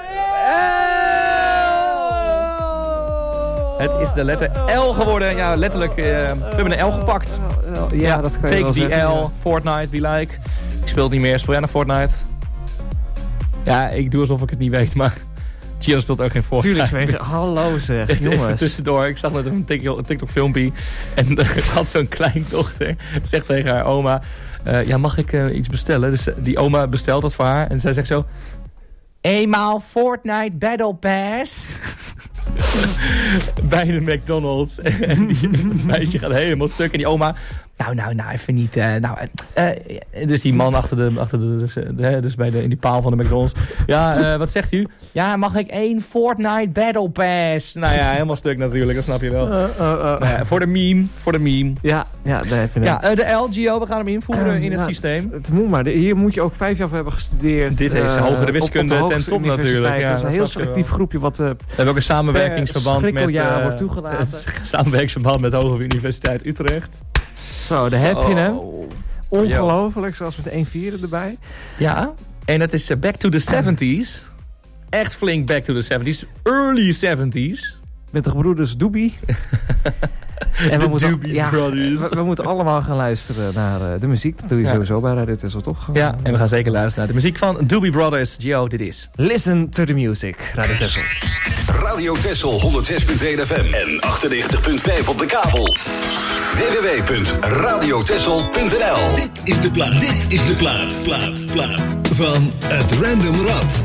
L. Het is de letter L geworden. Ja, letterlijk. Uh, we hebben een L gepakt. Ja, ja, dat kan je Take wel the zeggen, L, ja. Fortnite, be like. Ik speel het niet meer. Speel jij nog Fortnite? Ja, ik doe alsof ik het niet weet, maar... Gio speelt ook geen Fortnite. Tuurlijk, smegen. Hallo zeg, jongens. Even tussendoor, ik zag net een TikTok filmpje en er had zo'n kleindochter, zegt tegen haar oma, uh, ja, mag ik uh, iets bestellen? Dus uh, die oma bestelt dat voor haar en zij zegt zo, eenmaal Fortnite Battle Pass. Bij de McDonald's. En die meisje gaat helemaal stuk en die oma, nou, nou, nou, even niet. Uh, nou, uh, uh, dus die man achter de, achter de, dus, de, dus bij de, in die paal van de McDonald's. Ja, uh, wat zegt u? Ja, mag ik één Fortnite Battle Pass? Nou ja, helemaal stuk natuurlijk, dat snap je wel. Uh, uh, uh. Nou ja, voor de meme, voor de meme. Ja, ja, daar heb je het. Ja, uh, de L G O, we gaan hem invoeren uh, in het ja, systeem. Het, het moet maar. Hier moet je ook vijf jaar voor hebben gestudeerd. Dit is uh, hogere wiskunde ten top natuurlijk. Ja, het is een heel selectief groepje wat we... We hebben ook een samenwerkingsverband met... Uh, uh, wordt toegelaten. Samenwerkingsverband met de Hoge Universiteit Utrecht. Zo, daar Zo. heb je hem. Ongelooflijk, zelfs met één vierde erbij. Ja, en het is uh, back to the seventies. Echt flink back to the seventies. Early seventies. Met de gebroeders Doobie. En we De moeten, Doobie ja, Brothers. We, we moeten allemaal gaan luisteren naar uh, de muziek. Dat doe je Ja. sowieso bij Radio Tessel, toch? Ja, en we gaan zeker luisteren naar de muziek van Doobie Brothers. Gio, dit is. Listen to the music, Radio Tessel. Radio Tessel honderd zes punt één F M en achtennegentig punt vijf op de kabel. w w w punt radio tessel punt n l. Dit is de plaat. Dit is de plaat. Plaat. Plaat. Van het Random Rad.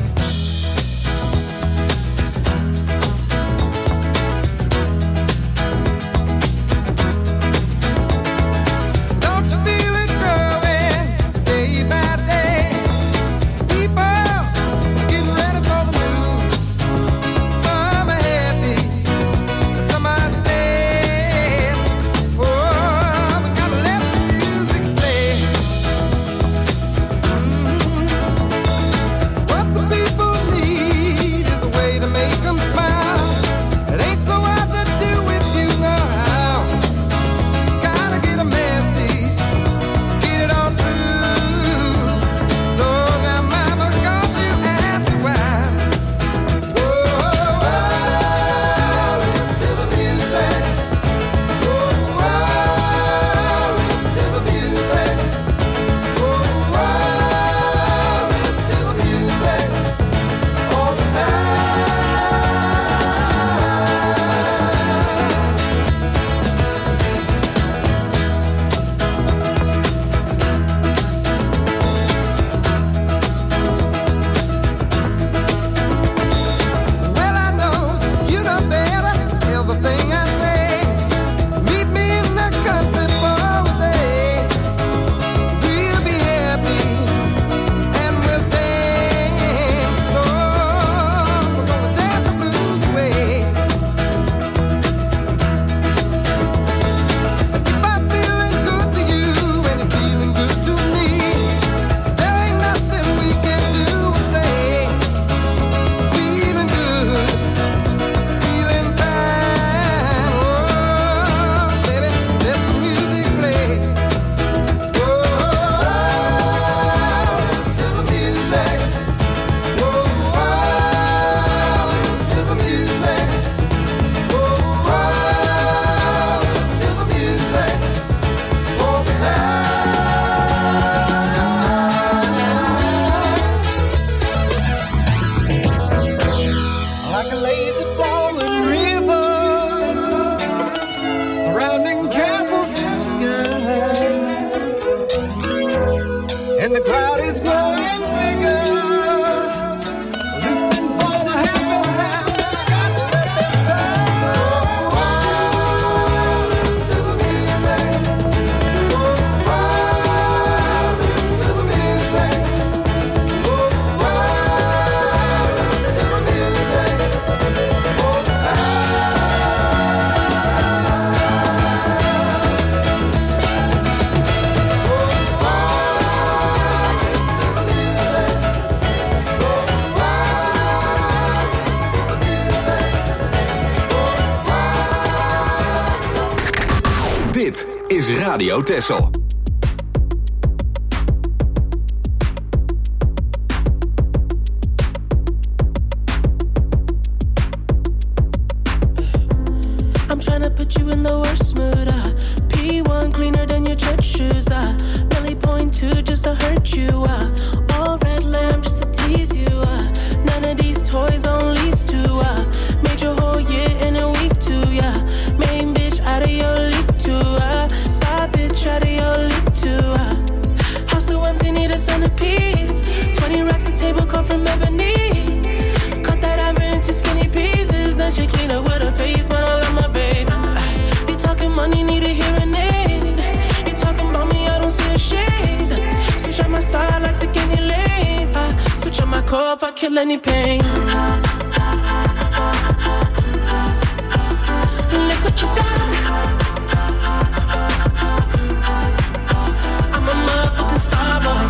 Dit is Radio Tessel. I'm trying to put you in the worst mood. Uh, P one cleaner than your church shoes. Uh, really point two just to hurt you. Uh, all red lamb just to tease you. Uh, none of these toys on lease to. Uh, made your whole year in a week too. Yeah, main bitch out of your league too. Uh, side bitch out of your league too. Uh, house so empty, need a centerpiece. Twenty racks a table come from ebony. Cut that ivory into skinny pieces. Then she clean up with her face, man. I love my baby. You talking money, need a hearing aid. You talking about me, I don't see a shade. Switch on my side, like take any lane. I switch on my core if I kill any pain. Look what you done. I'm a motherfucking star boy.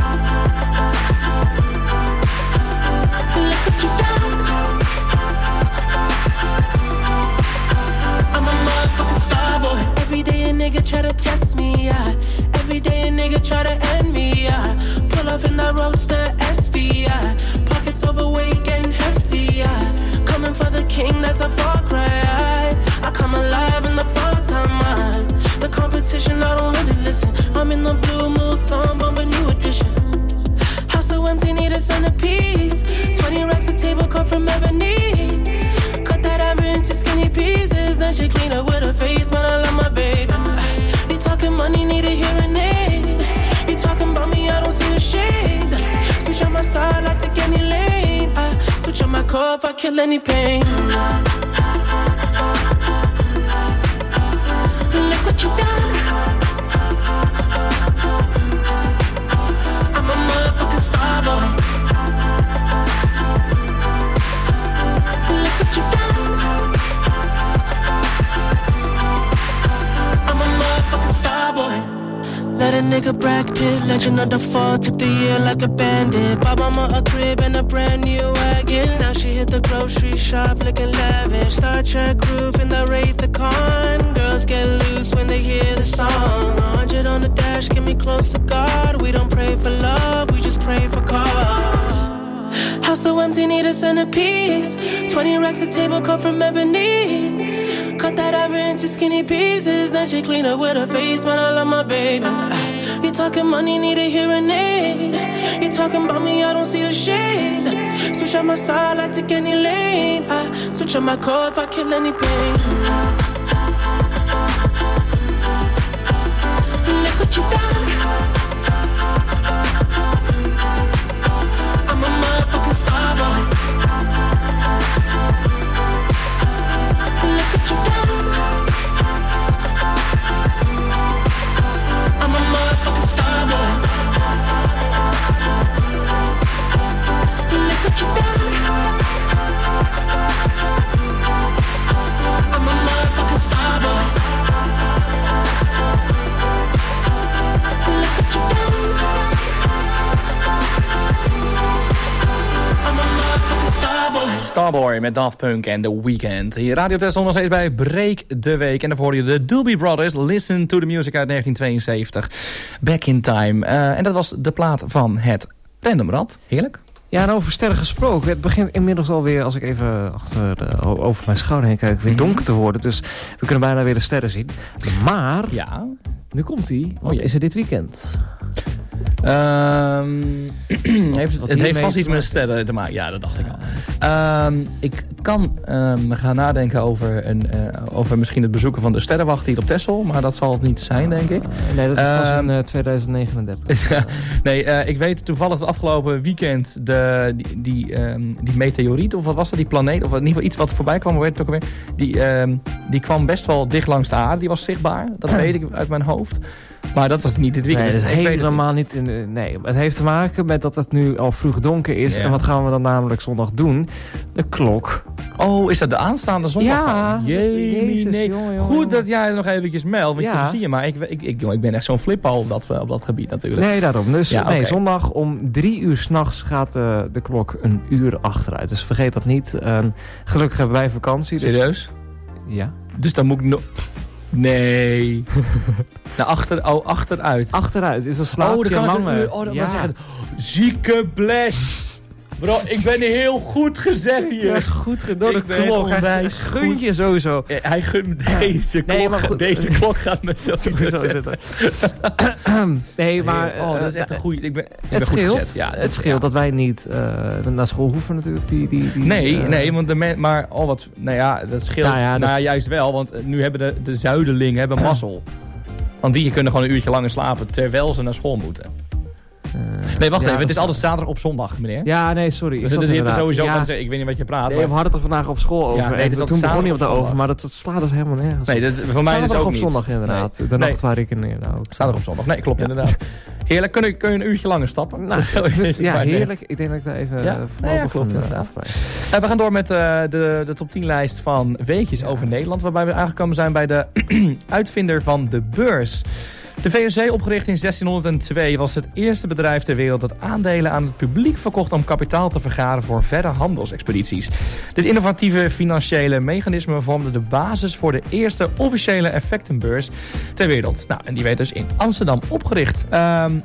Look what you done. I'm a motherfucking star boy. Every day a nigga try to test me, yeah. Every day a nigga try to end me, yeah. Pull off in that roadster S V, yeah. Pockets overweight, getting hefty, yeah. Coming for the king, that's a far cry. I come alive in the core if I kill any pain. Look what you done. I'm a motherfucking star boy. Look what you done. I'm a motherfucking star boy. Let a nigga Brad Pitt, legend of the fall, took the year like a bandit. Bought mama a crib and a brand new wagon. Now she hit the grocery shop looking lavish. Star Trek roof in the Wraith the Con. Girls get loose when they hear the song. A hundred on the dash, get me close to God. We don't pray for love, we just pray for cause. House so empty, need a centerpiece. Twenty racks of table cut from ebony. Cut that ever into skinny pieces. Then she clean up with her face, man, I love my baby. You talking money, need a hearing aid. You talking about me, I don't see the shade. Switch on my side, I take any lane. I switch on my core if I kill any pain. Look what you done. I'm a motherfucking star boy. Look what you done. I'm a motherfucking star boy. Look what you done. I'm a motherfucking star boy. Look what you done. I'm a motherfucking star boy. Starboy met Daft Punk en The Weeknd. Hier Radio Tesla nog steeds bij Break de Week. En daarvoor hoorde je de Doobie Brothers. Listen to the Music uit negentien tweeënzeventig. Back in Time. Uh, en dat was de plaat van het Randomrad. Heerlijk. Ja, en over sterren gesproken. Het begint inmiddels alweer, als ik even achter de, over mijn schouder heen kijk, weer donker te worden. Dus we kunnen bijna weer de sterren zien. Maar, ja. Nu komt ie. Wat oh, is er dit weekend? Um, heeft, het heeft vast iets met de sterren te maken. Ja, dat dacht ik al. Um, ik kan um, gaan nadenken over, een, uh, over misschien het bezoeken van de sterrenwacht hier op Texel. Maar dat zal het niet zijn, denk ik. Uh, nee, dat is pas um, in uh, tweeduizend negenendertig. nee, uh, ik weet toevallig het afgelopen weekend de, die, die, um, die meteoriet, of wat was dat, die planeet, of in ieder geval iets wat voorbij kwam, hoe heet het ook alweer? Die, um, die kwam best wel dicht langs de aarde, die was zichtbaar. Dat weet ik uit mijn hoofd. Maar dat was niet dit weekend. Nee, dat is helemaal niet. niet in de, nee, het heeft te maken met dat het nu al vroeg donker is. Ja. En wat gaan we dan namelijk zondag doen? De klok. Oh, is dat de aanstaande zondag? Ja. Jezus, nee. jongen, jongen. Goed dat jij het nog eventjes meldt. Want ja. je zie je maar. Ik, ik, ik, ik ben echt zo'n flippo op dat, op dat gebied natuurlijk. Nee, daarom. Dus ja, nee, okay. Zondag om drie uur 's nachts gaat uh, de klok een uur achteruit. Dus vergeet dat niet. Uh, gelukkig hebben wij vakantie. Dus... Serieus? Ja. Dus dan moet ik nog... Nee. Nou, achter, oh, achteruit. Achteruit, is een slaapje oh, dan kan langer. Ik, oh, dan ja. zeggen, zieke bles. Bro, ik ben heel goed gezet hier. Goed gedaan door de klok. Hij gunt je sowieso. Ja, hij gunt me deze klok. Nee, maar goed. Deze klok gaat me sowieso zo zitten. nee, maar... Oh, dat is echt een goeie. Ik ben, ik het ben scheelt, goed gezet. Ja, het, het scheelt ja. dat wij niet uh, naar school hoeven natuurlijk. Die, die, die, nee, uh, nee, want de men, maar... Oh, wat... Nou ja, dat scheelt. Nou ja, nou, dat... juist wel. Want nu hebben de, de zuidelingen hebben mazzel. Want die kunnen gewoon een uurtje langer slapen terwijl ze naar school moeten. Uh, nee, wacht ja, even. Het is altijd zaterdag op zondag, meneer. Ja, nee, sorry. Dus dat is sowieso ja. zeggen, ik weet niet wat je praat. Nee, maar... we hadden het er vandaag op school over. Ja, nee, en toen begon niet op daarover, maar dat, dat slaat dus helemaal nergens. Nee, dat, voor mij is het ook op niet. zondag inderdaad. Nee. De nacht nee. waar ik in nou, zaterdag op zondag. Nee, klopt ja. inderdaad. Heerlijk. Kun je, kun je een uurtje langer stappen? Nou, ja, heerlijk. Ik denk dat ik daar even ja? Nee, ja, klopt inderdaad. Uh, we gaan door met uh, de, de top tien lijst van weetjes ja. over Nederland. Waarbij we aangekomen zijn bij de uitvinder van de beurs. De V O C, opgericht in zestienhonderdtwee, was het eerste bedrijf ter wereld dat aandelen aan het publiek verkocht om kapitaal te vergaren voor verre handelsexpedities. Dit innovatieve financiële mechanisme vormde de basis voor de eerste officiële effectenbeurs ter wereld. Nou, en die werd dus in Amsterdam opgericht. Um,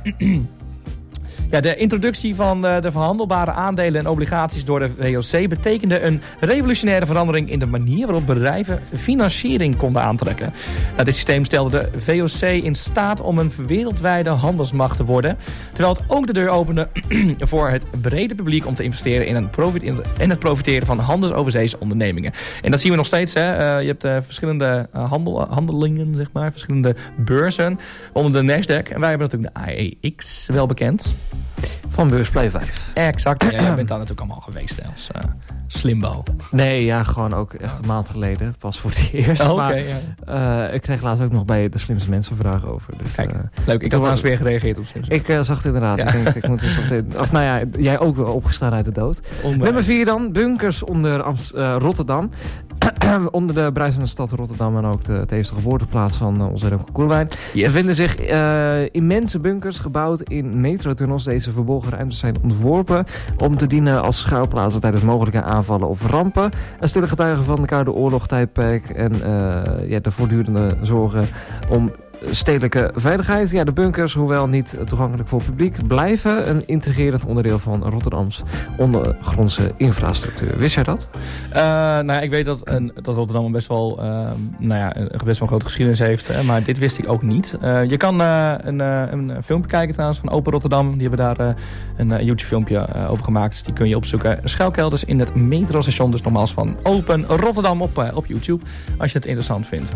Ja, de introductie van de, de verhandelbare aandelen en obligaties door de V O C betekende een revolutionaire verandering in de manier waarop bedrijven financiering konden aantrekken. Nou, dit systeem stelde de V O C in staat om een wereldwijde handelsmacht te worden, terwijl het ook de deur opende voor het brede publiek om te investeren in, een profit, in het profiteren van handelsoverzeese ondernemingen. En dat zien we nog steeds. Hè. Uh, je hebt uh, verschillende uh, handel, handelingen, zeg maar, verschillende beurzen onder de Nasdaq. En wij hebben natuurlijk de A E X, wel bekend. Van Beursplein vijf. Exact. Ja, jij bent daar natuurlijk allemaal geweest hè, als uh, slimbo. Nee, ja, gewoon ook echt een maand geleden. Pas voor het eerst. Oh, maar okay, ja. uh, ik kreeg laatst ook nog bij de slimste mensen vragen over. Dus, Kijk, uh, leuk. Ik had trouwens weer gereageerd op Slimste. Ik uh, zag het inderdaad. Ja. Ik denk, ik moet eens op de, of nou ja, jij ook wel opgestaan uit de dood. Onwijs. Nummer vier dan. Bunkers onder Amst, uh, Rotterdam. onder de bruisende stad Rotterdam en ook de tevens de geboorteplaats van uh, onze Remco Koelewijn. Yes. Er vinden zich uh, immense bunkers gebouwd in metrotunnels. Deze verborgen ruimtes zijn ontworpen om te dienen als schuilplaatsen tijdens mogelijke aanvallen of rampen. Een stille getuige van de Koude Oorlog-tijdperk en uh, ja, de voortdurende zorgen om stedelijke veiligheid. Ja, de bunkers, hoewel niet toegankelijk voor het publiek, blijven een integrerend onderdeel van Rotterdams ondergrondse infrastructuur. Wist jij dat? Uh, nou ja, ik weet dat, een, dat Rotterdam best wel, uh, nou ja, een best wel grote geschiedenis heeft, hè, maar dit wist ik ook niet. Uh, je kan uh, een, uh, een filmpje kijken trouwens van Open Rotterdam. Die hebben daar uh, een uh, YouTube filmpje uh, over gemaakt. Dus die kun je opzoeken. Schuilkelders in het metrostation, dus nogmaals van Open Rotterdam op, uh, op YouTube, als je het interessant vindt.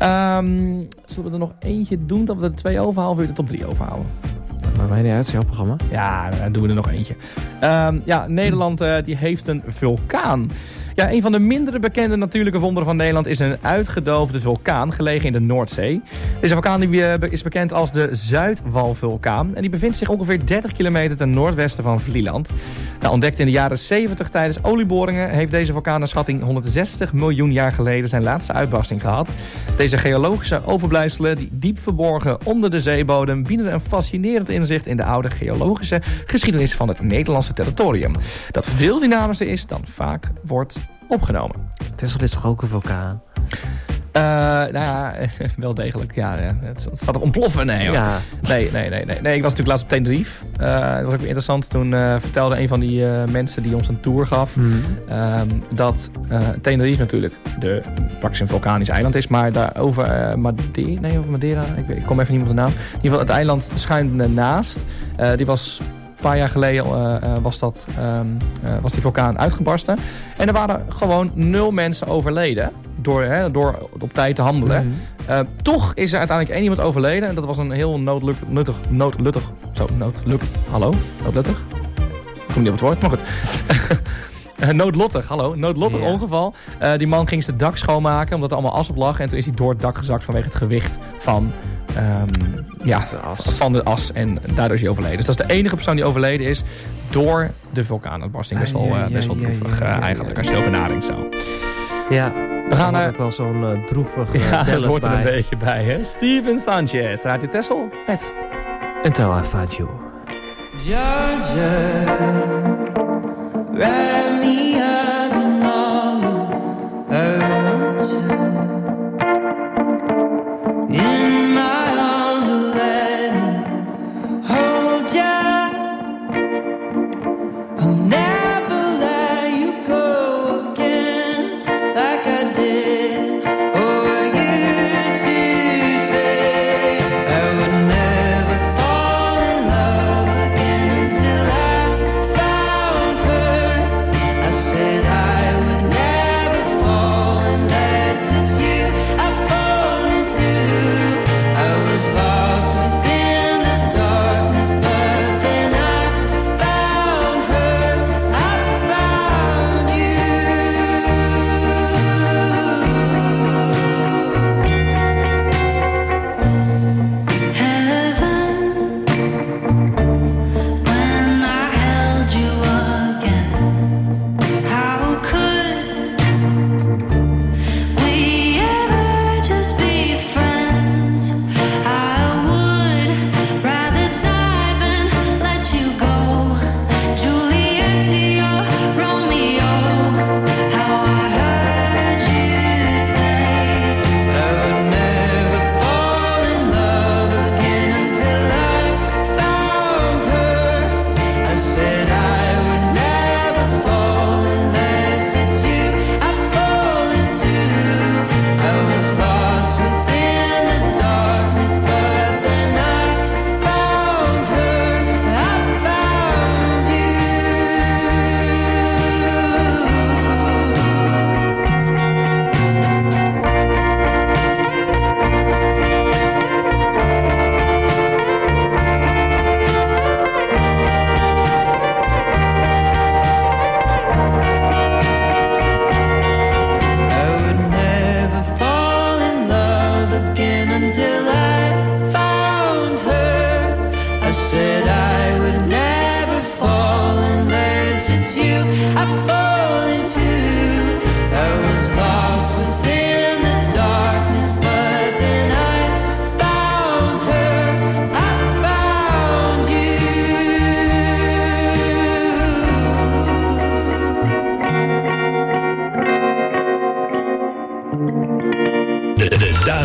Um, zullen we er nog eentje doen, dat we er twee overhalen, of wil je de top drie overhalen? Maar mij niet uit, is jouw programma. Ja, dan doen we er nog eentje. Um, ja, Nederland uh, die heeft een vulkaan. Ja, een van de mindere bekende natuurlijke wonderen van Nederland is een uitgedoofde vulkaan gelegen in de Noordzee. Deze vulkaan die is bekend als de Zuidwalvulkaan en die bevindt zich ongeveer dertig kilometer ten noordwesten van Vlieland. Nou, ontdekt in de jaren zeventig tijdens olieboringen heeft deze vulkaan naar schatting honderdzestig miljoen jaar geleden zijn laatste uitbarsting gehad. Deze geologische overblijfselen die diep verborgen onder de zeebodem bieden een fascinerend inzicht in de oude geologische geschiedenis van het Nederlandse territorium. Dat veel dynamischer is dan vaak wordt opgenomen. Texel is toch ook een vulkaan? Uh, nou ja, wel degelijk. Ja, het staat er ontploffen. Nee, hoor. Ja. nee, nee, nee, nee, nee. Ik was natuurlijk laatst op Tenerife. Uh, dat was ook weer interessant. Toen uh, vertelde een van die uh, mensen die ons een tour gaf, mm. um, dat uh, Tenerife natuurlijk de praktisch een vulkanisch eiland is, maar daarover uh, Madeira, nee, over Madeira, ik, weet, ik kom even niet meer op de naam. In ieder geval het eiland schuin naast. Uh, die was een paar jaar geleden uh, uh, was, dat, um, uh, was die vulkaan uitgebarsten. En er waren gewoon nul mensen overleden. Door, hè, door op tijd te handelen. Mm-hmm. Uh, toch is er uiteindelijk één iemand overleden. En dat was een heel noodluttig... Noodluttig... Zo, noodluttig... Hallo? Noodluttig? Ik kom niet op het woord, maar goed. Noodlottig, hallo. Noodlottig yeah. ongeval. Uh, die man ging zijn dak schoonmaken omdat er allemaal as op lag. En toen is hij door het dak gezakt vanwege het gewicht van... Um, ja, de as. van de as. En daardoor is hij overleden. Dus dat is de enige persoon die overleden is door de vulkaanuitbarsting. Best wel, uh, best wel droevig ja, ja, ja, uh, eigenlijk, ja, ja, ja, als je erover nadenkt zo. Ja, we gaan er ook wel zo'n uh, droevig uh, ja, het hoort er bij. een beetje bij, hè? Steven Sanchez, Radio Texel met Until I Find You. Georgia, wrap me up in all you hurt you. In my arms, let me hold ya. I'll never let you go again like I did. Oh, I used to say I would never fall in love again until I found her.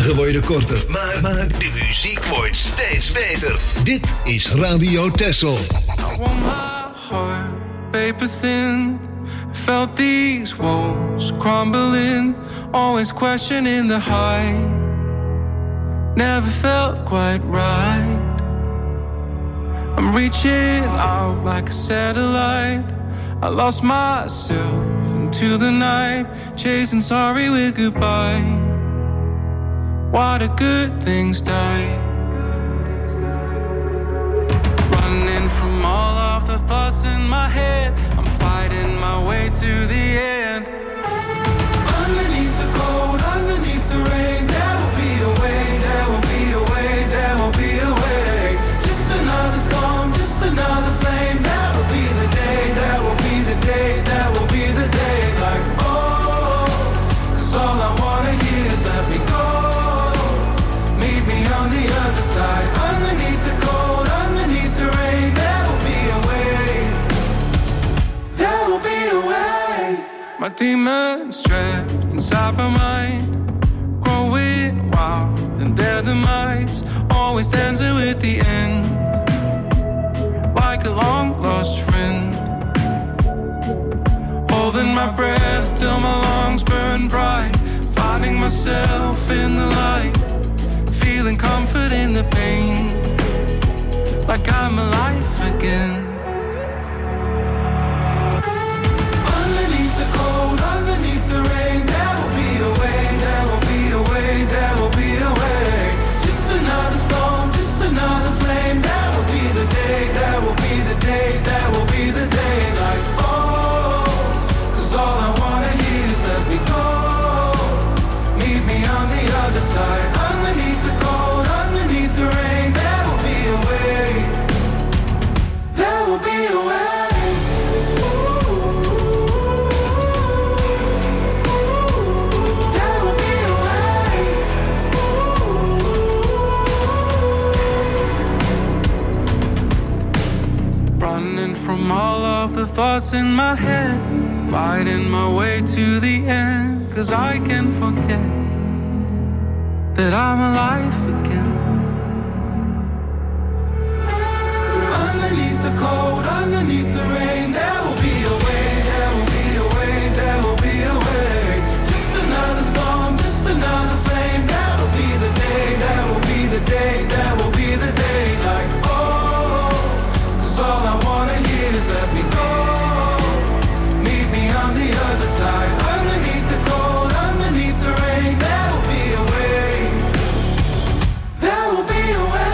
dagen worden korter, maar, maar de muziek wordt steeds beter. Dit is Radio Texel. I want my heart paper thin. I felt these walls crumbling. Always questioning the height. Never felt quite right. I'm reaching out like a satellite. I lost myself into the night, chasing sorry with goodbye. Why do good things die? Running from all of the thoughts in my head, I'm fighting my way to the end. Underneath the cold, underneath the rain, there will be a way, there will be a way, there will be a way. Just another storm, just another flame. That will be the day, that will be the day, that will be the day. Like, oh, cause all I wanna hear is let me go. Meet me on the other side. Underneath the cold, underneath the rain, there will be a way. There will be a way. My demons trapped inside my mind, growing wild in their demise. Always dancing with the end, like a long lost friend. Holding my breath till my lungs burn bright, finding myself in the light, feeling comfort in the pain, like I'm alive again. Underneath the cold, underneath the rain, there will be a way, there will be a way, there will be a way. Just another storm, just another flame. That will be the day, that will be the day, that will be the day. Like, oh, cause all I wanna hear is let me go. Meet me on the other side. Underneath the cold, underneath the rain, there will be a way. There will be a way. There will be a way. Running from all of the thoughts in my head, fighting my way to the end, cause I can't forget that I'm alive again. Underneath the cold, underneath the rain, there will be a way, there will be a way, there will be a way. Just another storm, just another flame. That will be the day, that will be the day, that will be the day. Like, oh, cause all I wanna hear is let me go. Meet me on the other side. Underneath the cold, underneath the rain, there will be a way. There will be a way.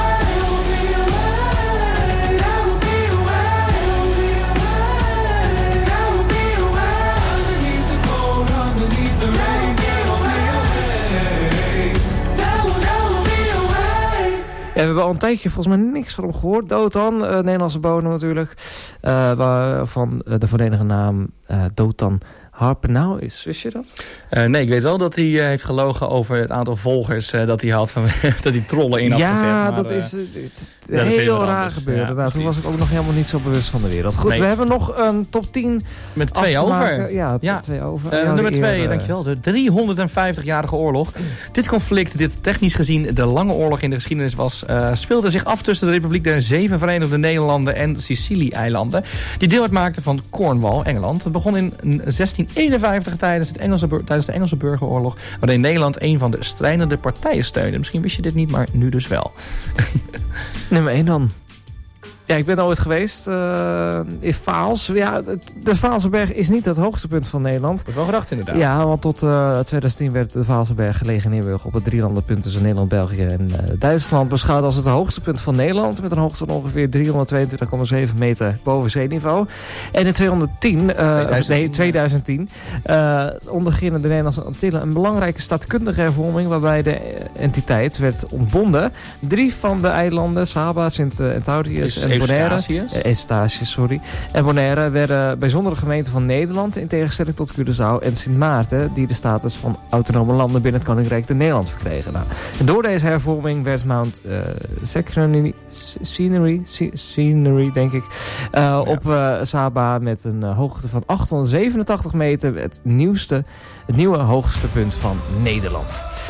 Ja, we hebben al een tijdje volgens mij niks van hem gehoord. Dotan, uh, Nederlandse bodem natuurlijk. Uh, waarvan uh, de volledige naam uh, Dotan Harpenau is. Wist je dat? Uh, nee, ik weet wel dat hij uh, heeft gelogen over het aantal volgers uh, dat hij had. Van, dat hij trollen in had ja, gezet. Ja, maar, dat uh, is, uh, het is heel raar gebeurd. Ja, nou, toen was ik ook nog helemaal niet zo bewust van de wereld. Goed, nee. We hebben nog een top tien. Met twee over. Maken. Ja, ja. twee over. Uh, ja, nummer twee, eer, dankjewel. De driehonderdvijftigjarige oorlog. Dit conflict, dit technisch gezien de lange oorlog in de geschiedenis was, uh, speelde zich af tussen de Republiek der Zeven Verenigde Nederlanden en Sicilië-eilanden, die deel uitmaakten van Cornwall, Engeland. Het begon in zestien eenenvijftig tijdens, het Engelse, tijdens de Engelse burgeroorlog, waarin Nederland een van de strijdende partijen steunde. Misschien wist je dit niet, maar nu dus wel. Nummer één dan. Ja, ik ben er ooit geweest uh, in Vaals. Ja, het, de Vaalserberg is niet het hoogste punt van Nederland. Dat is wel gedacht inderdaad. Ja, want tot uh, twintig tien werd de Vaalserberg gelegen in Limburg op het drielandenpunt tussen Nederland, België en uh, Duitsland beschouwd als het hoogste punt van Nederland, met een hoogte van ongeveer driehonderdtweeëntwintig komma zeven meter boven zeeniveau. En in tweehonderdtien, uh, tweeduizend tien, nee, tweeduizend tien uh, ondergingen de Nederlandse Antillen een belangrijke staatkundige hervorming, waarbij de entiteit werd ontbonden. Drie van de eilanden, Saba, Sint-Eustatius en Bonaire, eh, Eustatius, sorry, en Bonaire werden bijzondere gemeenten van Nederland, in tegenstelling tot Curaçao en Sint Maarten, die de status van autonome landen binnen het Koninkrijk der Nederland verkregen. Nou, en door deze hervorming werd Mount uh, Scenery, Scenery, Scenery, denk ik, uh, ja. op uh, Saba met een uh, hoogte van achthonderdzevenentachtig meter het nieuwste, het nieuwe hoogste punt van Nederland.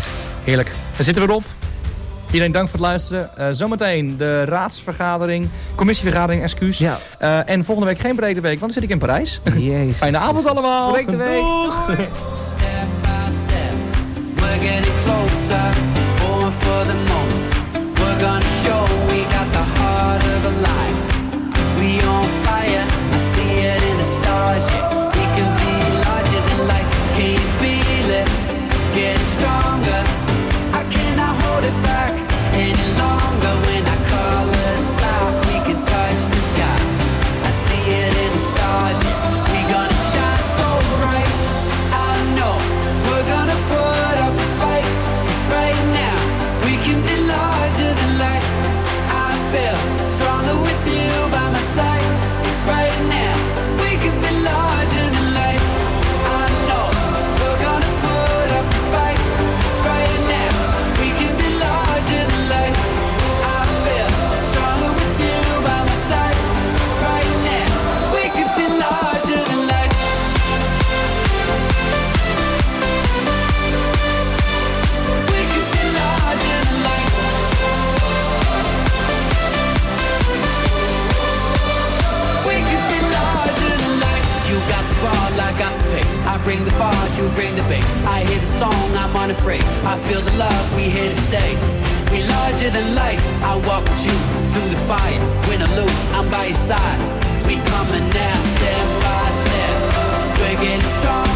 Heerlijk. We zitten weer op. Iedereen dank voor het luisteren. Uh, zometeen de raadsvergadering, commissievergadering, excuus. Ja. Uh, en volgende week geen Breek de Week, want dan zit ik in Parijs. Jezus. Fijne avond allemaal. Breek de Week. Doeg. Step by step, we're getting closer, born for the moment. We're gonna show we got the heart of a lion. We on fire, I see it in the stars, yeah. We can be larger than life, can you feel it? Getting stronger, I cannot hold it back any longer. When our colors fly, we can touch the sky. I see it in the stars, yeah. We gonna shine so bright, I know we're gonna put up a fight. 'Cause right now, we can be larger than life. I feel stronger with you by my side. 'Cause right now, we can be larger than life. I know we're gonna put up a fight. 'Cause right now, we can be larger than life. I feel stronger with you by my side. 'Cause right now, we can be larger than life. We can be larger than life. We can be larger than life. You got the ball, I got the pace. I bring the bars, you bring the bass. I hear the song, I'm unafraid. I feel the love, we here to stay. We larger than life. I walk with you through the fire. Win or lose, I'm by your side. We coming now, step by step. We're getting strong.